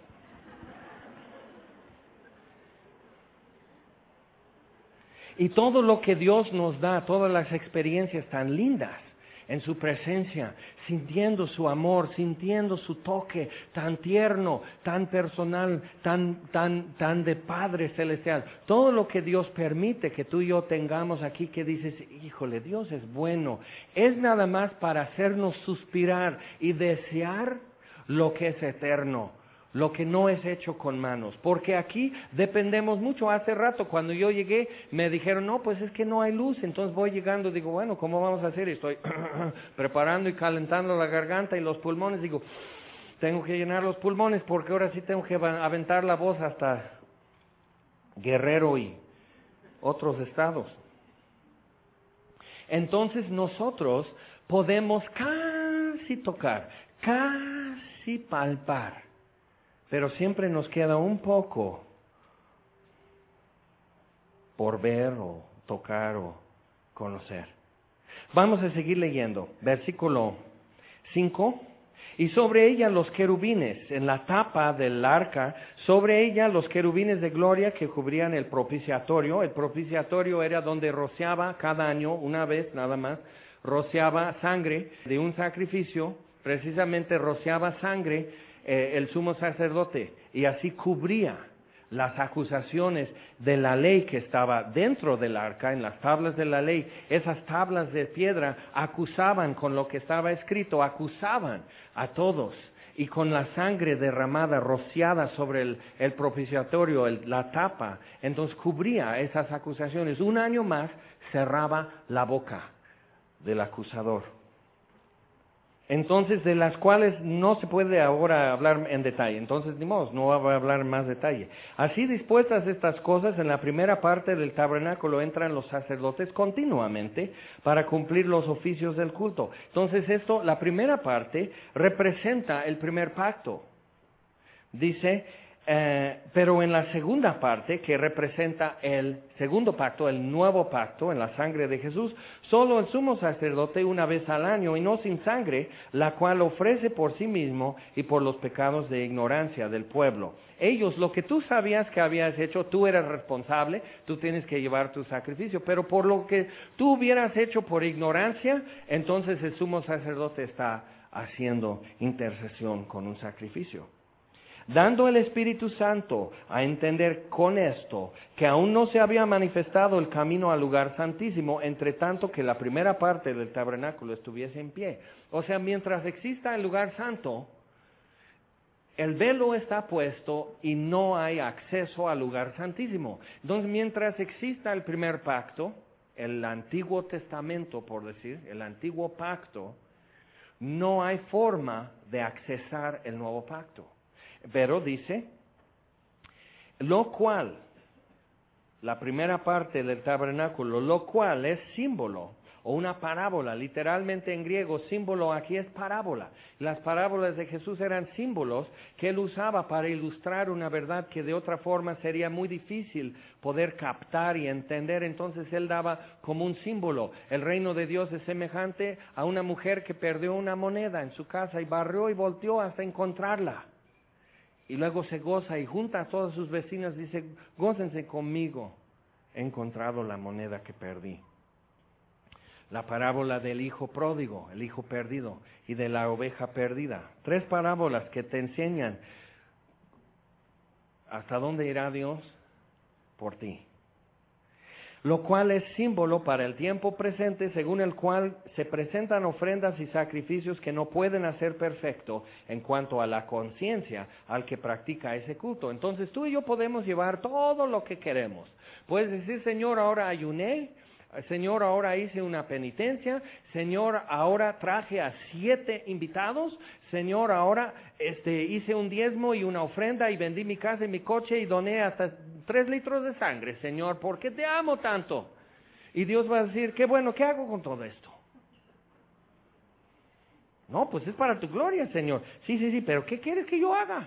Y todo lo que Dios nos da, todas las experiencias tan lindas en su presencia, sintiendo su amor, sintiendo su toque tan tierno, tan personal, tan, tan, tan de Padre Celestial. Todo lo que Dios permite que tú y yo tengamos aquí, que dices, híjole, Dios es bueno. Es nada más para hacernos suspirar y desear lo que es eterno, lo que no es hecho con manos, porque aquí dependemos mucho. Hace rato cuando yo llegué me dijeron, no, pues es que no hay luz, entonces voy llegando, digo, bueno, ¿cómo vamos a hacer? Y estoy preparando y calentando la garganta y los pulmones, digo, tengo que llenar los pulmones porque ahora sí tengo que aventar la voz hasta Guerrero y otros estados. Entonces nosotros podemos casi tocar, casi palpar, pero siempre nos queda un poco por ver o tocar o conocer. Vamos a seguir leyendo. Versículo cinco. Y sobre ella los querubines, en la tapa del arca, sobre ella los querubines de gloria que cubrían el propiciatorio. El propiciatorio era donde rociaba cada año, una vez nada más, rociaba sangre de un sacrificio, precisamente rociaba sangre Eh, el sumo sacerdote, y así cubría las acusaciones de la ley que estaba dentro del arca, en las tablas de la ley. Esas tablas de piedra acusaban con lo que estaba escrito, acusaban a todos, y con la sangre derramada, rociada sobre el, el propiciatorio, el, la tapa, entonces cubría esas acusaciones. Un año más cerraba la boca del acusador. Entonces, de las cuales no se puede ahora hablar en detalle. Entonces, ni modo, no voy a hablar en más detalle. Así dispuestas estas cosas, en la primera parte del tabernáculo entran los sacerdotes continuamente para cumplir los oficios del culto. Entonces, esto, la primera parte, representa el primer pacto. Dice, eh, pero en la segunda parte, que representa el segundo pacto, el nuevo pacto en la sangre de Jesús, solo el sumo sacerdote una vez al año y no sin sangre, la cual ofrece por sí mismo y por los pecados de ignorancia del pueblo. Ellos, lo que tú sabías que habías hecho, tú eras responsable, tú tienes que llevar tu sacrificio, pero por lo que tú hubieras hecho por ignorancia, entonces el sumo sacerdote está haciendo intercesión con un sacrificio. Dando el Espíritu Santo a entender con esto que aún no se había manifestado el camino al lugar santísimo, entre tanto que la primera parte del tabernáculo estuviese en pie. O sea, mientras exista el lugar santo, el velo está puesto y no hay acceso al lugar santísimo. Entonces, mientras exista el primer pacto, el Antiguo Testamento, por decir, el Antiguo Pacto, no hay forma de accesar el Nuevo Pacto. Pero dice, lo cual, la primera parte del tabernáculo, lo cual es símbolo o una parábola, literalmente en griego, símbolo aquí es parábola. Las parábolas de Jesús eran símbolos que él usaba para ilustrar una verdad que de otra forma sería muy difícil poder captar y entender. Entonces él daba como un símbolo. El reino de Dios es semejante a una mujer que perdió una moneda en su casa y barrió y volteó hasta encontrarla. Y luego se goza y junta a todas sus vecinas, dice, gócense conmigo, he encontrado la moneda que perdí. La parábola del hijo pródigo, el hijo perdido, y de la oveja perdida. Tres parábolas que te enseñan hasta dónde irá Dios por ti. Lo cual es símbolo para el tiempo presente, según el cual se presentan ofrendas y sacrificios que no pueden hacer perfecto en cuanto a la conciencia al que practica ese culto. Entonces tú y yo podemos llevar todo lo que queremos. Puedes decir, Señor, ahora ayuné, Señor, ahora hice una penitencia, Señor, ahora traje a siete invitados, Señor, ahora este, hice un diezmo y una ofrenda y vendí mi casa y mi coche y doné hasta tres litros de sangre, Señor, ¿por qué te amo tanto? Y Dios va a decir, qué bueno, ¿qué hago con todo esto? No, pues es para tu gloria, Señor. Sí, sí, sí, pero ¿qué quieres que yo haga?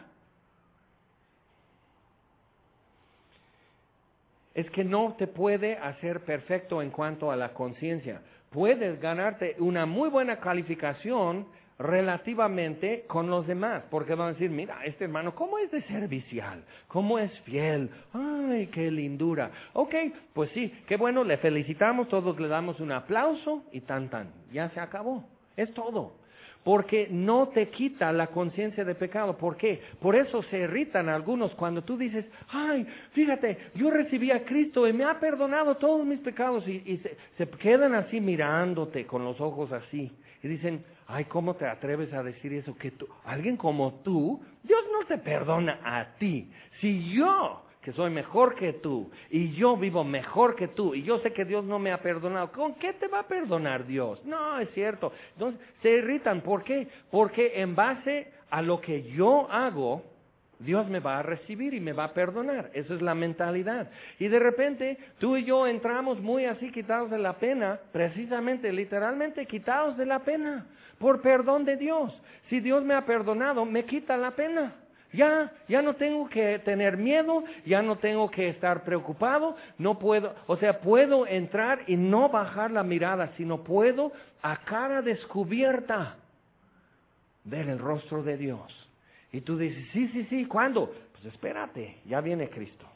Es que no te puede hacer perfecto en cuanto a la conciencia. Puedes ganarte una muy buena calificación relativamente con los demás, porque van a decir, mira, este hermano, ¿cómo es de servicial? ¿Cómo es fiel? ¡Ay, qué lindura! Ok, pues sí, qué bueno, le felicitamos, todos le damos un aplauso y tan tan, ya se acabó, es todo. Porque no te quita la conciencia de pecado. ¿Por qué? Por eso se irritan algunos cuando tú dices, ay, fíjate, yo recibí a Cristo y me ha perdonado todos mis pecados. Y, y se, se quedan así mirándote con los ojos así. Y dicen, ay, ¿cómo te atreves a decir eso? Que tú, alguien como tú, Dios no te perdona a ti. Si yo, que soy mejor que tú, y yo vivo mejor que tú, y yo sé que Dios no me ha perdonado, ¿con qué te va a perdonar Dios? No, es cierto. Entonces, se irritan. ¿Por qué? Porque en base a lo que yo hago, Dios me va a recibir y me va a perdonar. Esa es la mentalidad. Y de repente, tú y yo entramos muy así quitados de la pena, precisamente, literalmente quitados de la pena, por perdón de Dios. Si Dios me ha perdonado, me quita la pena. Ya, ya no tengo que tener miedo, ya no tengo que estar preocupado, no puedo, o sea, puedo entrar y no bajar la mirada, sino puedo a cara descubierta ver el rostro de Dios. Y tú dices, sí, sí, sí, ¿cuándo? Pues espérate, ya viene Cristo.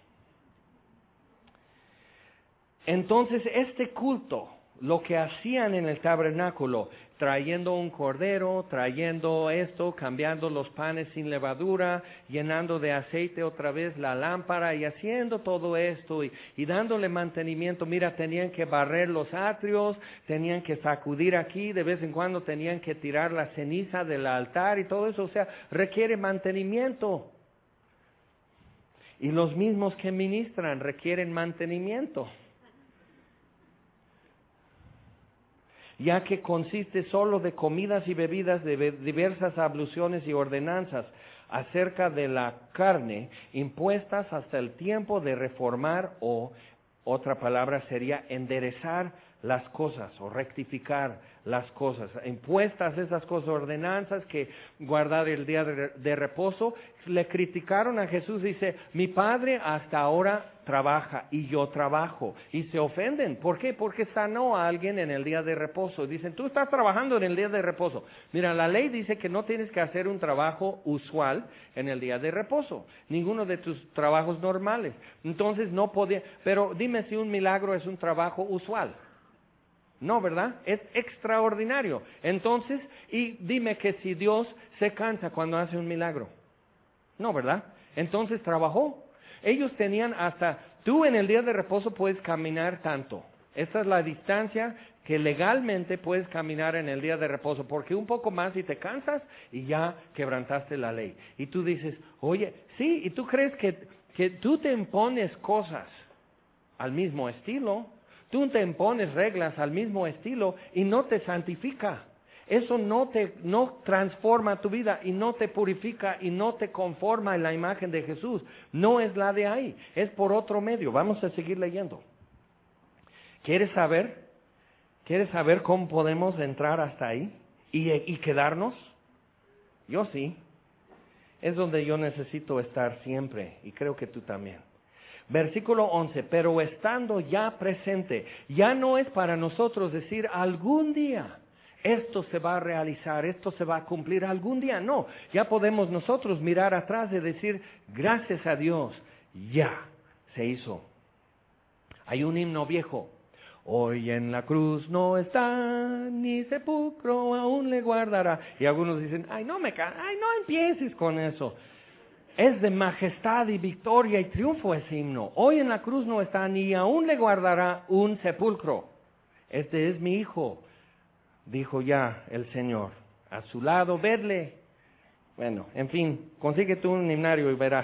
Entonces, este culto, lo que hacían en el tabernáculo, trayendo un cordero, trayendo esto, cambiando los panes sin levadura, llenando de aceite otra vez la lámpara y haciendo todo esto y, y dándole mantenimiento. Mira, tenían que barrer los atrios, tenían que sacudir aquí, de vez en cuando tenían que tirar la ceniza del altar y todo eso, o sea, requiere mantenimiento. Y los mismos que ministran requieren mantenimiento. ya que consiste solo de comidas y bebidas, de diversas abluciones y ordenanzas acerca de la carne, impuestas hasta el tiempo de reformar, o otra palabra sería enderezar las cosas o rectificar las cosas, impuestas esas cosas, ordenanzas que guardar el día de, de reposo. Le criticaron a Jesús, dice, mi Padre hasta ahora trabaja y yo trabajo, y se ofenden. ¿Por qué? Porque sanó a alguien en el día de reposo. Dicen, tú estás trabajando en el día de reposo. Mira, la ley dice que no tienes que hacer un trabajo usual en el día de reposo, ninguno de tus trabajos normales. Entonces no podía, pero dime si un milagro es un trabajo usual. No, ¿verdad? Es extraordinario. Entonces, y dime que si Dios se cansa cuando hace un milagro. No, ¿verdad? Entonces trabajó. Ellos tenían hasta, tú en el día de reposo puedes caminar tanto. Esta es la distancia que legalmente puedes caminar en el día de reposo, porque un poco más y te cansas y ya quebrantaste la ley. Y tú dices, oye, sí, y tú crees que, que tú te impones cosas al mismo estilo. Tú te impones reglas al mismo estilo y no te santifica. Eso no te no transforma tu vida y no te purifica y no te conforma en la imagen de Jesús. No es la de ahí, es por otro medio. Vamos a seguir leyendo. ¿Quieres saber? ¿Quieres saber cómo podemos entrar hasta ahí y, y quedarnos? Yo sí. Es donde yo necesito estar siempre, y creo que tú también. Versículo once, pero estando ya presente, ya no es para nosotros decir algún día esto se va a realizar, esto se va a cumplir algún día. No, ya podemos nosotros mirar atrás y decir, gracias a Dios, ya se hizo. Hay un himno viejo. Hoy en la cruz no está, ni sepulcro aún le guardará. Y algunos dicen, ay no me ca ay no empieces con eso. Es de majestad y victoria y triunfo ese himno. Hoy en la cruz no está, ni aún le guardará un sepulcro. Este es mi hijo, dijo ya el Señor. A su lado, vedle. Bueno, en fin, consigue tú un himnario y verás.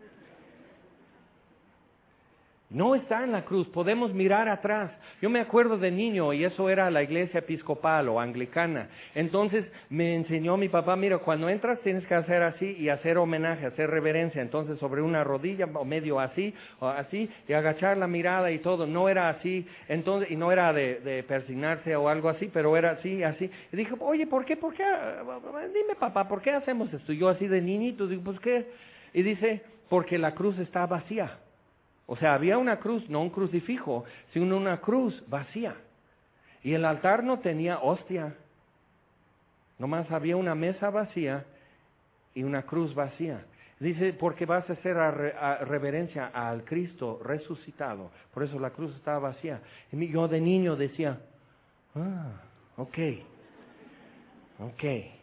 No está en la cruz, podemos mirar atrás. Yo me acuerdo de niño, y eso era la iglesia episcopal o anglicana. Entonces me enseñó mi papá, mira, cuando entras tienes que hacer así y hacer homenaje, hacer reverencia. Entonces sobre una rodilla o medio así, o así, y agachar la mirada y todo. No era así, entonces, y no era de, de persignarse o algo así, pero era así, así. Y dije, oye, ¿por qué, por qué? Dime papá, ¿por qué hacemos esto? Y yo así de niñito, digo, pues ¿qué? Y dice, porque la cruz está vacía. O sea, había una cruz, no un crucifijo, sino una cruz vacía. Y el altar no tenía hostia. Nomás había una mesa vacía y una cruz vacía. Dice, porque vas a hacer a re, a reverencia al Cristo resucitado. Por eso la cruz estaba vacía. Y yo de niño decía, ah, ok, ok.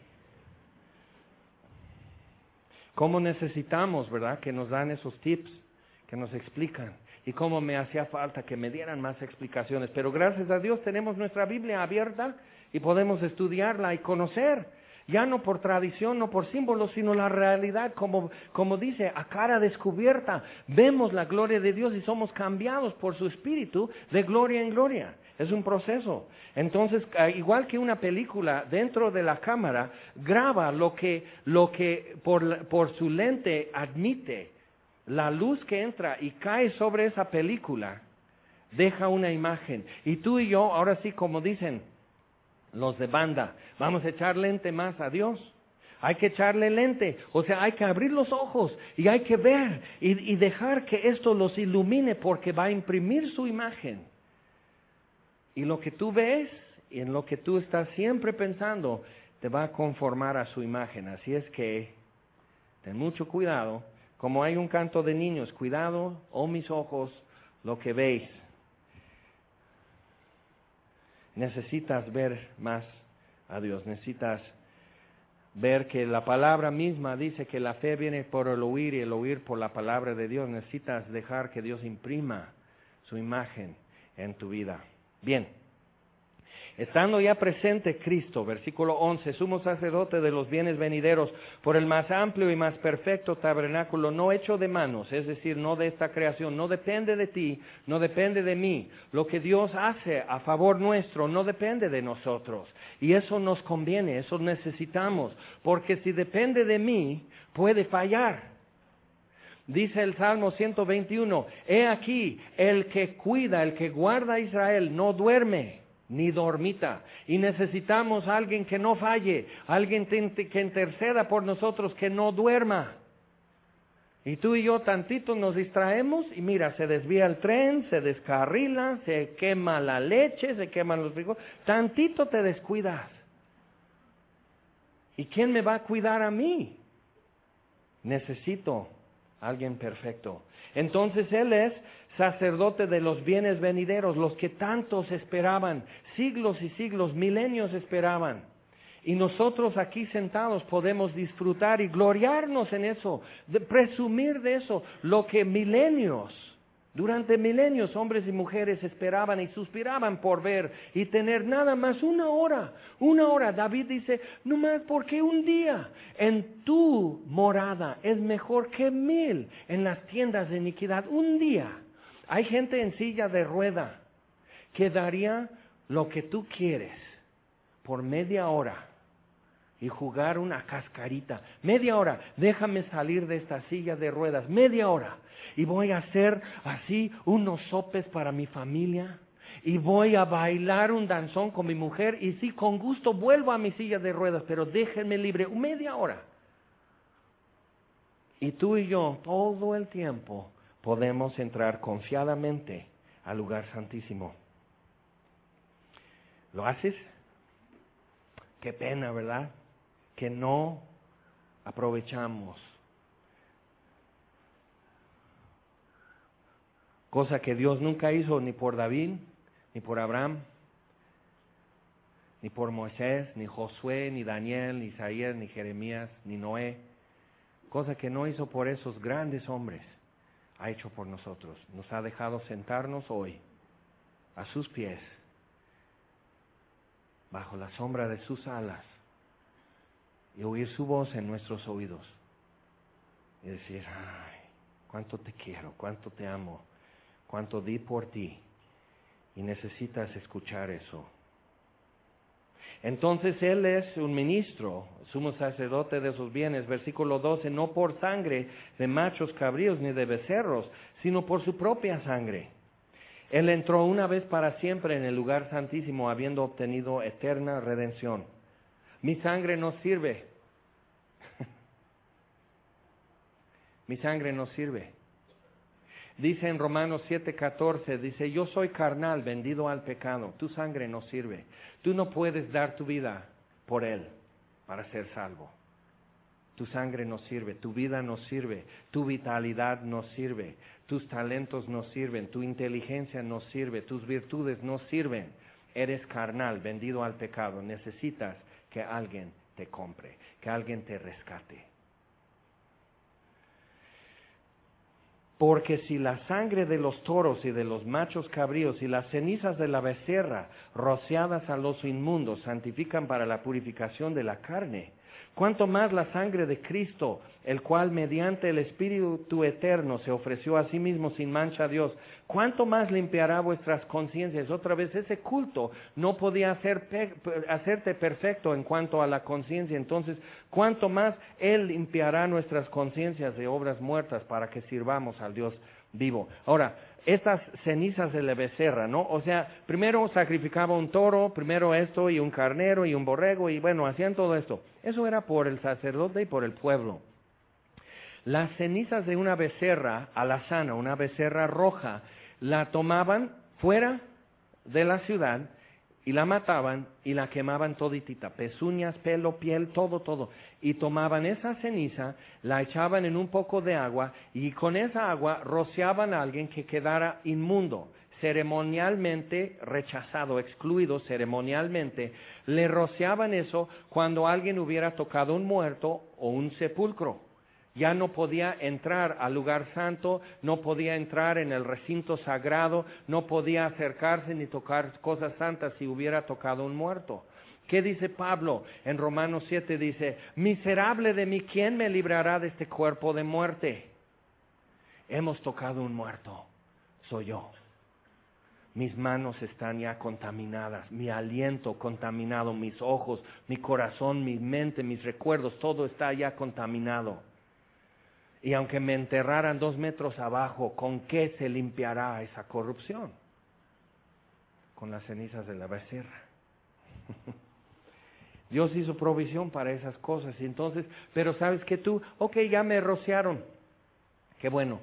¿Cómo necesitamos, verdad, que nos dan esos tips? Que nos explican, y cómo me hacía falta que me dieran más explicaciones, pero gracias a Dios tenemos nuestra Biblia abierta y podemos estudiarla y conocer, ya no por tradición, no por símbolos, sino la realidad, como, como dice, a cara descubierta, vemos la gloria de Dios y somos cambiados por su Espíritu de gloria en gloria. Es un proceso. Entonces, igual que una película, dentro de la cámara, graba lo que, lo que por, por su lente admite. La luz que entra y cae sobre esa película deja una imagen. Y tú y yo, ahora sí, como dicen los de banda, vamos a echar lente más a Dios. Hay que echarle lente, o sea, hay que abrir los ojos y hay que ver y, y dejar que esto los ilumine, porque va a imprimir su imagen. Y lo que tú ves y en lo que tú estás siempre pensando te va a conformar a su imagen. Así es que ten mucho cuidado. Como hay un canto de niños, cuidado, oh mis ojos, lo que veis. Necesitas ver más a Dios, necesitas ver que la palabra misma dice que la fe viene por el oír y el oír por la palabra de Dios. Necesitas dejar que Dios imprima su imagen en tu vida. Bien, Estando ya presente Cristo, versículo once, sumo sacerdote de los bienes venideros, por el más amplio y más perfecto tabernáculo, no hecho de manos, es decir, no de esta creación, no depende de ti, no depende de mí. Lo que Dios hace a favor nuestro no depende de nosotros. Y eso nos conviene, eso necesitamos, porque si depende de mí, puede fallar. Dice el Salmo ciento veintiuno, he aquí, el que cuida, el que guarda a Israel, no duerme ni dormita. Y necesitamos a alguien que no falle, alguien que interceda por nosotros, que no duerma. Y tú y yo tantito nos distraemos y mira, se desvía el tren, se descarrila, se quema la leche, se queman los frijoles. Tantito te descuidas. ¿Y quién me va a cuidar a mí? Necesito a alguien perfecto. Entonces Él es sacerdote de los bienes venideros, los que tantos esperaban, siglos y siglos, milenios esperaban. Y nosotros aquí sentados podemos disfrutar y gloriarnos en eso, de presumir de eso, lo que milenios, durante milenios hombres y mujeres esperaban y suspiraban por ver y tener nada más una hora, una hora. David dice, no más porque un día en tu morada es mejor que mil en las tiendas de iniquidad, un día. Hay gente en silla de rueda que daría lo que tú quieres por media hora y jugar una cascarita. Media hora, déjame salir de esta silla de ruedas, media hora. Y voy a hacer así unos sopes para mi familia. Y voy a bailar un danzón con mi mujer. Y sí, con gusto vuelvo a mi silla de ruedas, pero déjenme libre, media hora. Y tú y yo, todo el tiempo, podemos entrar confiadamente al lugar santísimo. ¿Lo haces? Qué pena, ¿verdad? Que no aprovechamos. Cosa que Dios nunca hizo ni por David, ni por Abraham, ni por Moisés, ni Josué, ni Daniel, ni Isaías, ni Jeremías, ni Noé. Cosa que no hizo por esos grandes hombres, ha hecho por nosotros. Nos ha dejado sentarnos hoy a sus pies, bajo la sombra de sus alas, y oír su voz en nuestros oídos. Y decir, ay, cuánto te quiero, cuánto te amo, cuánto di por ti. Y necesitas escuchar eso. Entonces Él es un ministro, sumo sacerdote de sus bienes, versículo doce, no por sangre de machos cabríos ni de becerros, sino por su propia sangre. Él entró una vez para siempre en el lugar santísimo, habiendo obtenido eterna redención. Mi sangre no sirve. Mi sangre no sirve. Dice en Romanos siete catorce, dice, yo soy carnal, vendido al pecado. Tu sangre no sirve. Tú no puedes dar tu vida por Él para ser salvo. Tu sangre no sirve, tu vida no sirve, tu vitalidad no sirve, tus talentos no sirven, tu inteligencia no sirve, tus virtudes no sirven. Eres carnal, vendido al pecado. Necesitas que alguien te compre, que alguien te rescate. Porque si la sangre de los toros y de los machos cabríos y las cenizas de la becerra rociadas a los inmundos santifican para la purificación de la carne, cuánto más la sangre de Cristo, el cual mediante el Espíritu eterno se ofreció a sí mismo sin mancha a Dios, cuánto más limpiará vuestras conciencias. Otra vez, ese culto no podía hacer pe- hacerte perfecto en cuanto a la conciencia. Entonces, cuánto más Él limpiará nuestras conciencias de obras muertas para que sirvamos al Dios vivo. Ahora, estas cenizas de la becerra, ¿no? O sea, primero sacrificaba un toro, primero esto y un carnero y un borrego y bueno, hacían todo esto. Eso era por el sacerdote y por el pueblo. Las cenizas de una becerra alazana, una becerra roja, la tomaban fuera de la ciudad y la mataban y la quemaban toditita, pezuñas, pelo, piel, todo, todo. Y tomaban esa ceniza, la echaban en un poco de agua y con esa agua rociaban a alguien que quedara inmundo, ceremonialmente rechazado, excluido ceremonialmente. Le rociaban eso cuando alguien hubiera tocado un muerto o un sepulcro. Ya no podía entrar al lugar santo, no podía entrar en el recinto sagrado, no podía acercarse ni tocar cosas santas si hubiera tocado un muerto. ¿Qué dice Pablo? En Romanos siete dice, miserable de mí, ¿quién me librará de este cuerpo de muerte? Hemos tocado un muerto, soy yo. Mis manos están ya contaminadas, mi aliento contaminado, mis ojos, mi corazón, mi mente, mis recuerdos, todo está ya contaminado. Y aunque me enterraran dos metros abajo, ¿con qué se limpiará esa corrupción? Con las cenizas de la becerra. Dios hizo provisión para esas cosas. Y entonces, pero sabes que tú, ok, ya me rociaron. Qué bueno.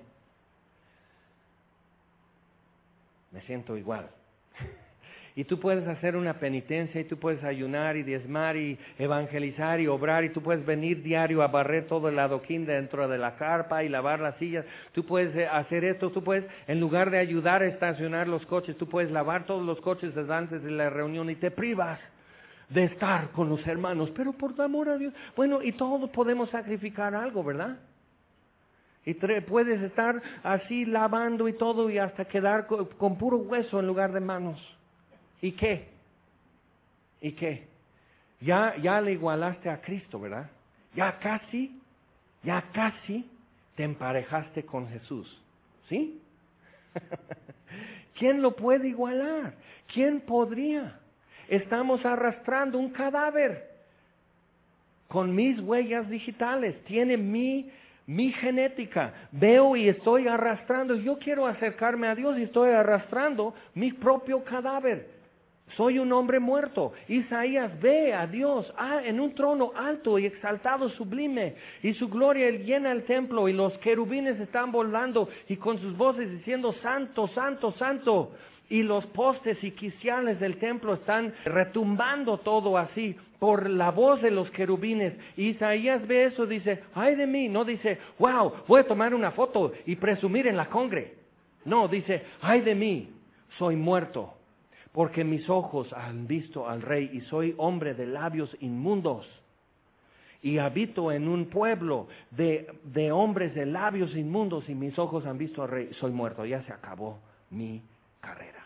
Me siento igual. Y tú puedes hacer una penitencia y tú puedes ayunar y diezmar y evangelizar y obrar y tú puedes venir diario a barrer todo el adoquín dentro de la carpa y lavar las sillas. Tú puedes hacer esto, tú puedes, en lugar de ayudar a estacionar los coches, tú puedes lavar todos los coches desde antes de la reunión y te privas de estar con los hermanos. Pero por amor a Dios, bueno, y todos podemos sacrificar algo, ¿verdad? Y tre- puedes estar así lavando y todo y hasta quedar con, con puro hueso en lugar de manos. ¿Y qué? ¿Y qué? Ya, ya le igualaste a Cristo, ¿verdad? Ya casi, ya casi te emparejaste con Jesús. ¿Sí? ¿Quién lo puede igualar? ¿Quién podría? Estamos arrastrando un cadáver con mis huellas digitales. Tiene mi, mi genética. Veo y estoy arrastrando. Yo quiero acercarme a Dios y estoy arrastrando mi propio cadáver. Soy un hombre muerto. Isaías ve a Dios ah, en un trono alto y exaltado, sublime, y su gloria llena el templo, y los querubines están volando y con sus voces diciendo santo, santo, santo, y los postes y quiciales del templo están retumbando todo así por la voz de los querubines. Y Isaías ve eso, dice, ay de mí, no dice, wow, voy a tomar una foto y presumir en la congre. No, dice, ay de mí, soy muerto. Porque mis ojos han visto al Rey y soy hombre de labios inmundos. Y habito en un pueblo de, de hombres de labios inmundos y mis ojos han visto al Rey. Soy muerto, ya se acabó mi carrera.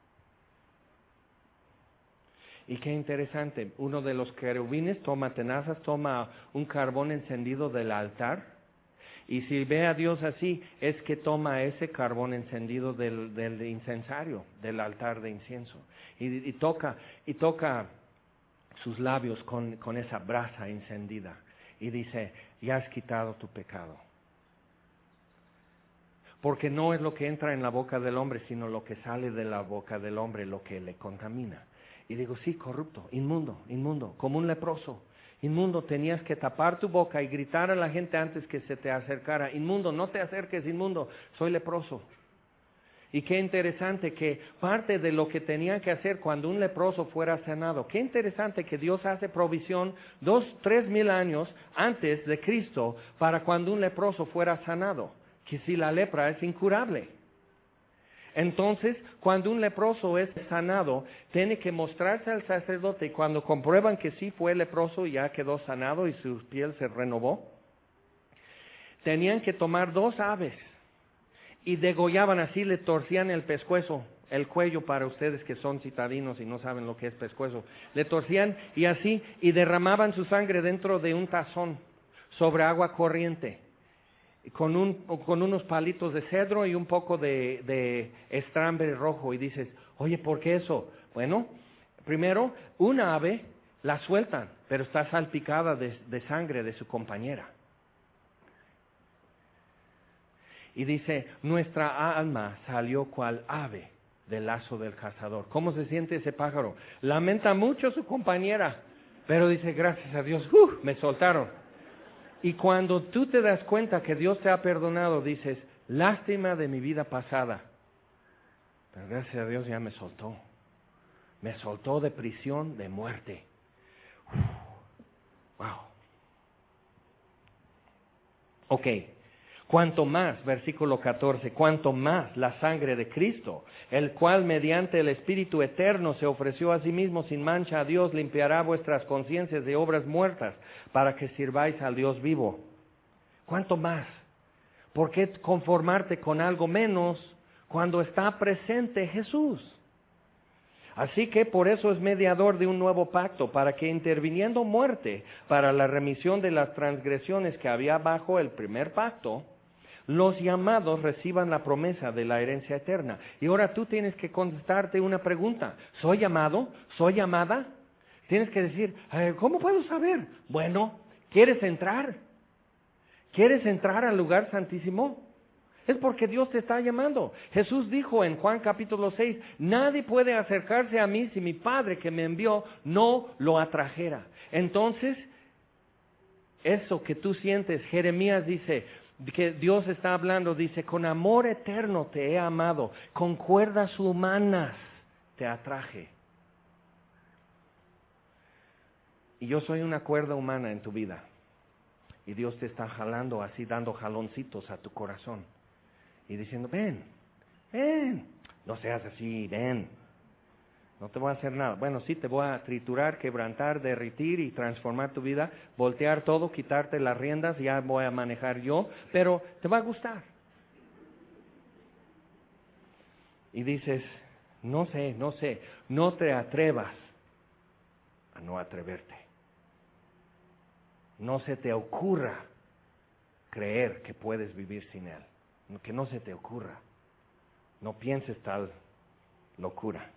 Y qué interesante, uno de los querubines toma tenazas, toma un carbón encendido del altar. Y si ve a Dios así, es que toma ese carbón encendido del, del incensario, del altar de incienso. Y, y toca, y toca sus labios con, con esa brasa encendida. Y dice, ya has quitado tu pecado. Porque no es lo que entra en la boca del hombre, sino lo que sale de la boca del hombre, lo que le contamina. Y digo, sí, corrupto, inmundo, inmundo, como un leproso. Inmundo, tenías que tapar tu boca y gritar a la gente antes que se te acercara. Inmundo, no te acerques, inmundo, soy leproso. Y qué interesante que parte de lo que tenía que hacer cuando un leproso fuera sanado, qué interesante que Dios hace provisión dos, tres mil años antes de Cristo para cuando un leproso fuera sanado, que si la lepra es incurable. Entonces, cuando un leproso es sanado, tiene que mostrarse al sacerdote y cuando comprueban que sí fue leproso y ya quedó sanado y su piel se renovó, tenían que tomar dos aves y degollaban así, le torcían el pescuezo, el cuello para ustedes que son citadinos y no saben lo que es pescuezo. Le torcían y así, y derramaban su sangre dentro de un tazón sobre agua corriente. Con, un, con unos palitos de cedro y un poco de, de estrambre rojo. Y dices, oye, ¿por qué eso? Bueno, primero, una ave la sueltan, pero está salpicada de, de sangre de su compañera. Y dice, nuestra alma salió cual ave del lazo del cazador. ¿Cómo se siente ese pájaro? Lamenta mucho su compañera, pero dice, gracias a Dios, ¡uh! Me soltaron. Y cuando tú te das cuenta que Dios te ha perdonado, dices, lástima de mi vida pasada. Pero gracias a Dios ya me soltó. Me soltó de prisión, de muerte. Uf, wow. Ok. Cuanto más, versículo catorce, cuanto más la sangre de Cristo, el cual mediante el Espíritu eterno se ofreció a sí mismo sin mancha a Dios, limpiará vuestras conciencias de obras muertas para que sirváis al Dios vivo. ¿Cuánto más? ¿Por qué conformarte con algo menos cuando está presente Jesús? Así que por eso es mediador de un nuevo pacto, para que interviniendo muerte para la remisión de las transgresiones que había bajo el primer pacto, los llamados reciban la promesa de la herencia eterna. Y ahora tú tienes que contestarte una pregunta. ¿Soy llamado? ¿Soy llamada? Tienes que decir, ¿cómo puedo saber? Bueno, ¿quieres entrar? ¿Quieres entrar al lugar santísimo? Es porque Dios te está llamando. Jesús dijo en Juan capítulo seis, nadie puede acercarse a mí si mi Padre que me envió no lo atrajera. Entonces, eso que tú sientes, Jeremías dice, que Dios está hablando, dice, con amor eterno te he amado, con cuerdas humanas te atraje. Y yo soy una cuerda humana en tu vida. Y Dios te está jalando así, dando jaloncitos a tu corazón. Y diciendo, ven, ven, no seas así, ven. No te voy a hacer nada. Bueno, sí, te voy a triturar, quebrantar, derritir y transformar tu vida, voltear todo, quitarte las riendas, ya voy a manejar yo, pero te va a gustar. Y dices, no sé, no sé, no te atrevas a no atreverte. No se te ocurra creer que puedes vivir sin Él. Que no se te ocurra. No pienses tal locura.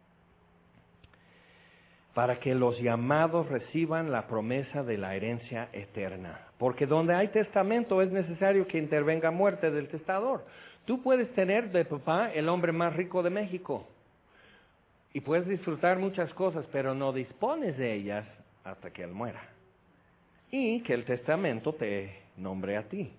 Para que los llamados reciban la promesa de la herencia eterna. Porque donde hay testamento es necesario que intervenga muerte del testador. Tú puedes tener de papá el hombre más rico de México. Y puedes disfrutar muchas cosas, pero no dispones de ellas hasta que él muera. Y que el testamento te nombre a ti.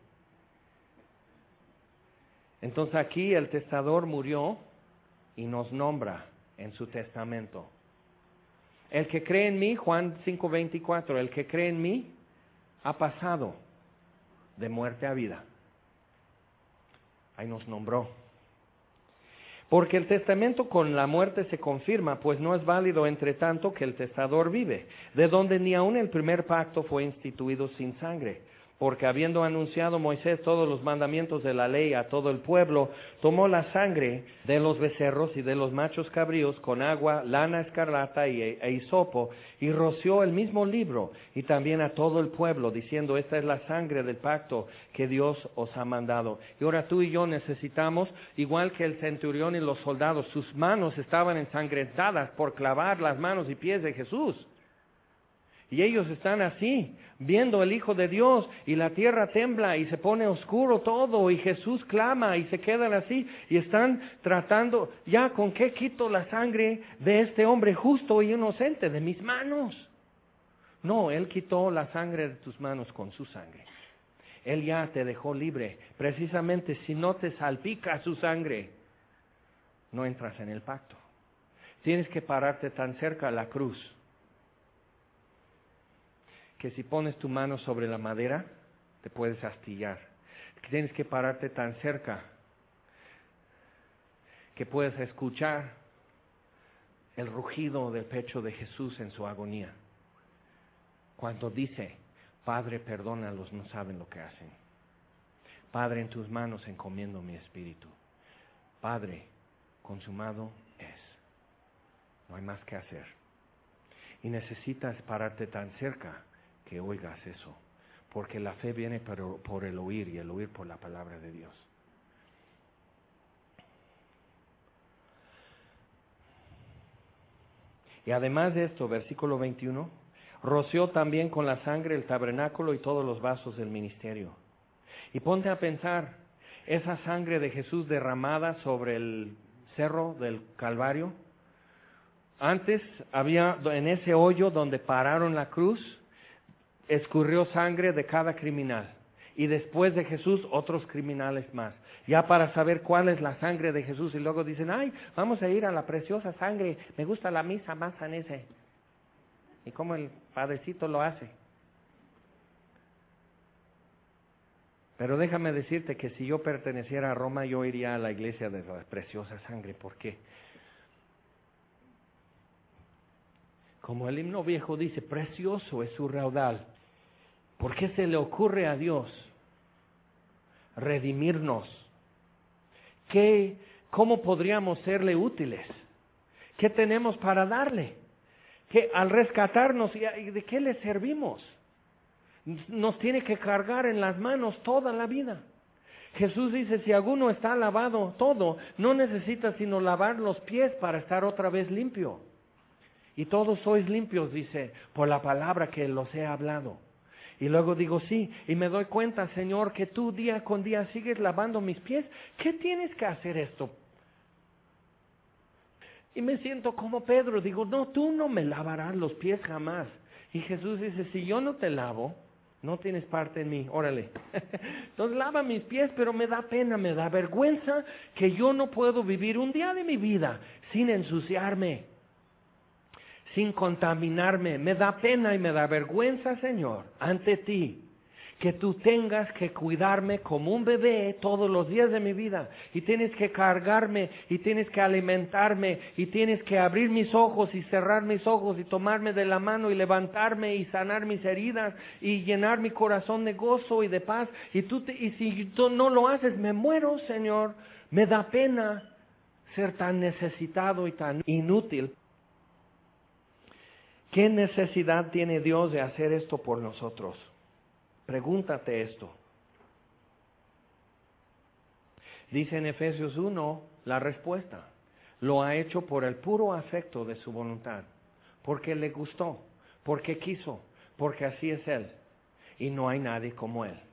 Entonces aquí el testador murió y nos nombra en su testamento. El que cree en mí, Juan cinco veinticuatro, el que cree en mí ha pasado de muerte a vida. Ahí nos nombró. Porque el testamento con la muerte se confirma, pues no es válido entre tanto que el testador vive, de donde ni aun el primer pacto fue instituido sin sangre. Porque habiendo anunciado Moisés todos los mandamientos de la ley a todo el pueblo, tomó la sangre de los becerros y de los machos cabríos con agua, lana escarlata y, e hisopo, y roció el mismo libro y también a todo el pueblo, diciendo, esta es la sangre del pacto que Dios os ha mandado. Y ahora tú y yo necesitamos, igual que el centurión y los soldados, sus manos estaban ensangrentadas por clavar las manos y pies de Jesús. Y ellos están así, viendo el Hijo de Dios, y la tierra tembla y se pone oscuro todo, y Jesús clama y se quedan así, y están tratando, ya con qué quito la sangre de este hombre justo y inocente, de mis manos. No, Él quitó la sangre de tus manos con su sangre. Él ya te dejó libre. Precisamente si no te salpica su sangre, no entras en el pacto. Tienes que pararte tan cerca a la cruz, que si pones tu mano sobre la madera, te puedes astillar. Tienes que pararte tan cerca que puedes escuchar el rugido del pecho de Jesús en su agonía. Cuando dice, Padre, perdónalos, no saben lo que hacen. Padre, en tus manos encomiendo mi espíritu. Padre, consumado es. No hay más que hacer. Y necesitas pararte tan cerca que oigas eso, porque la fe viene por, por el oír y el oír por la palabra de Dios. Y además de esto, versículo veintiuno, roció también con la sangre el tabernáculo y todos los vasos del ministerio. Y ponte a pensar, esa sangre de Jesús derramada sobre el cerro del Calvario, antes había en ese hoyo donde pararon la cruz, escurrió sangre de cada criminal. Y después de Jesús, otros criminales más. Ya para saber cuál es la sangre de Jesús. Y luego dicen, ay, vamos a ir a la preciosa sangre. Me gusta la misa más en ese. Y cómo el Padrecito lo hace. Pero déjame decirte que si yo perteneciera a Roma, yo iría a la iglesia de la preciosa sangre. ¿Por qué? Como el himno viejo dice, precioso es su raudal. ¿Por qué se le ocurre a Dios redimirnos. ¿Qué, ¿Cómo podríamos serle útiles? ¿Qué tenemos para darle? ¿Qué, al rescatarnos, ¿de qué le servimos? Nos tiene que cargar en las manos toda la vida. Jesús dice, si alguno está lavado todo, no necesita sino lavar los pies para estar otra vez limpio. Y todos sois limpios, dice, por la palabra que los he hablado. Y luego digo, sí, y me doy cuenta, Señor, que tú día con día sigues lavando mis pies. ¿Qué tienes que hacer esto? Y me siento como Pedro, digo, no, tú no me lavarás los pies jamás. Y Jesús dice, si yo no te lavo, no tienes parte en mí, órale. Entonces lava mis pies, pero me da pena, me da vergüenza que yo no puedo vivir un día de mi vida sin ensuciarme, sin contaminarme. Me da pena y me da vergüenza, Señor, ante ti, que tú tengas que cuidarme como un bebé todos los días de mi vida, y tienes que cargarme, y tienes que alimentarme, y tienes que abrir mis ojos y cerrar mis ojos, y tomarme de la mano y levantarme y sanar mis heridas, y llenar mi corazón de gozo y de paz. Y tú te, y si tú no lo haces, me muero, Señor. Me da pena ser tan necesitado y tan inútil. ¿Qué necesidad tiene Dios de hacer esto por nosotros? Pregúntate esto. Dice en Efesios uno la respuesta. Lo ha hecho por el puro afecto de su voluntad, porque le gustó, porque quiso, porque así es Él, y no hay nadie como Él.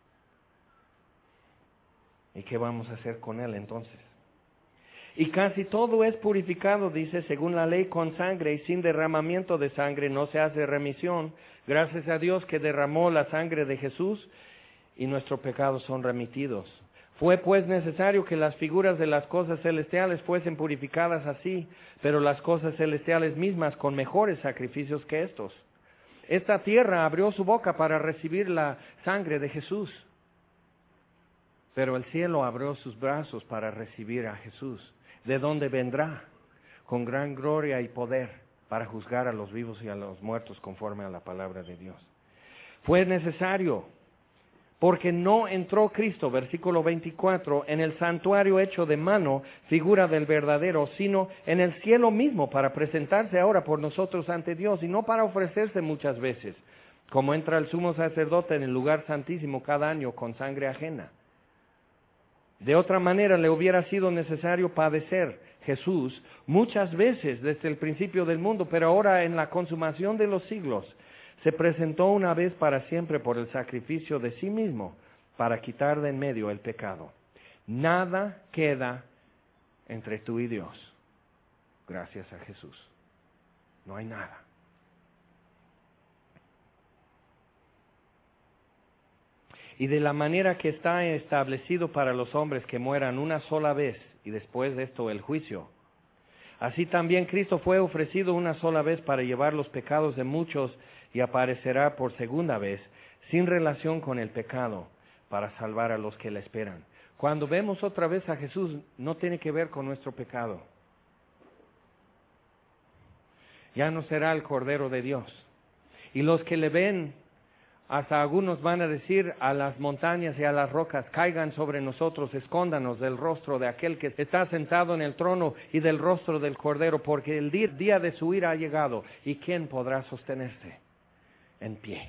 ¿Y qué vamos a hacer con Él entonces? Y casi todo es purificado, dice, según la ley, con sangre, y sin derramamiento de sangre no se hace remisión. Gracias a Dios que derramó la sangre de Jesús y nuestros pecados son remitidos. Fue pues necesario que las figuras de las cosas celestiales fuesen purificadas así, pero las cosas celestiales mismas con mejores sacrificios que estos. Esta tierra abrió su boca para recibir la sangre de Jesús, pero el cielo abrió sus brazos para recibir a Jesús. ¿De dónde vendrá? Con gran gloria y poder para juzgar a los vivos y a los muertos conforme a la palabra de Dios. Fue necesario, porque no entró Cristo, versículo veinticuatro, en el santuario hecho de mano, figura del verdadero, sino en el cielo mismo, para presentarse ahora por nosotros ante Dios, y no para ofrecerse muchas veces, como entra el sumo sacerdote en el lugar santísimo cada año con sangre ajena. De otra manera le hubiera sido necesario padecer Jesús muchas veces desde el principio del mundo, pero ahora en la consumación de los siglos se presentó una vez para siempre por el sacrificio de sí mismo para quitar de en medio el pecado. Nada queda entre tú y Dios, gracias a Jesús. No hay nada. Y de la manera que está establecido para los hombres que mueran una sola vez y después de esto el juicio, así también Cristo fue ofrecido una sola vez para llevar los pecados de muchos y aparecerá por segunda vez sin relación con el pecado para salvar a los que le esperan. Cuando vemos otra vez a Jesús, no tiene que ver con nuestro pecado. Ya no será el Cordero de Dios. Y los que le ven, hasta algunos van a decir a las montañas y a las rocas, caigan sobre nosotros, escóndanos del rostro de aquel que está sentado en el trono y del rostro del Cordero, porque el día de su ira ha llegado. ¿Y quién podrá sostenerse en pie?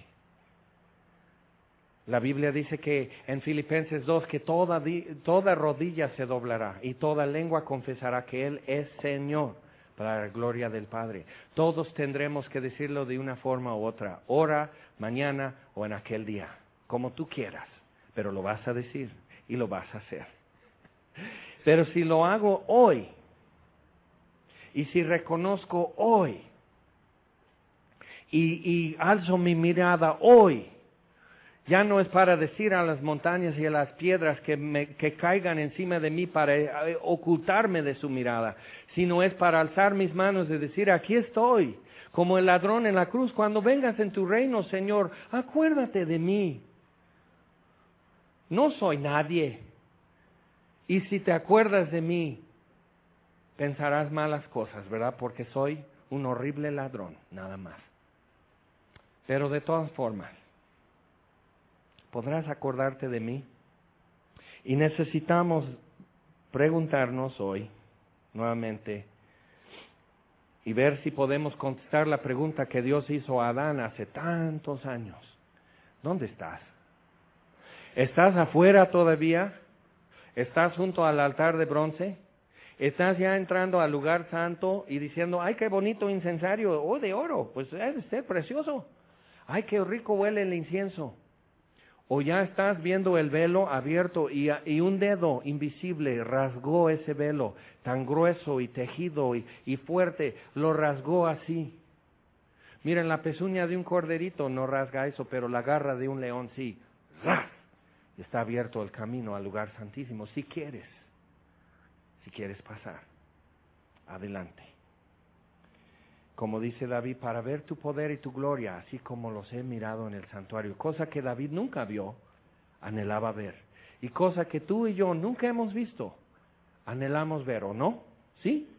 La Biblia dice que en Filipenses dos que toda, toda rodilla se doblará y toda lengua confesará que Él es Señor, para la gloria del Padre. Todos tendremos que decirlo de una forma u otra, ahora, mañana o en aquel día, como tú quieras, pero lo vas a decir y lo vas a hacer. Pero si lo hago hoy, y si reconozco hoy, y, y alzo mi mirada hoy, ya no es para decir a las montañas y a las piedras que, me, que caigan encima de mí para eh, ocultarme de su mirada, sino es para alzar mis manos y decir, aquí estoy, como el ladrón en la cruz. Cuando vengas en tu reino, Señor, acuérdate de mí. No soy nadie. Y si te acuerdas de mí, pensarás malas cosas, ¿verdad? Porque soy un horrible ladrón, nada más. Pero de todas formas, ¿podrás acordarte de mí? Y necesitamos preguntarnos hoy, nuevamente, y ver si podemos contestar la pregunta que Dios hizo a Adán hace tantos años. ¿Dónde estás? ¿Estás afuera todavía? ¿Estás junto al altar de bronce? ¿Estás ya entrando al lugar santo y diciendo, ay, qué bonito incensario, oh, de oro, pues debe ser precioso. Ay, qué rico huele el incienso. O ya estás viendo el velo abierto y, y un dedo invisible rasgó ese velo, tan grueso y tejido y, y fuerte, lo rasgó así. Miren, la pezuña de un corderito no rasga eso, pero la garra de un león sí. ¡Ras! Está abierto el camino al lugar santísimo, si quieres. Si quieres pasar, adelante. Como dice David, para ver tu poder y tu gloria, así como los he mirado en el santuario. Cosa que David nunca vio, anhelaba ver. Y cosa que tú y yo nunca hemos visto, anhelamos ver, ¿o no? ¿Sí?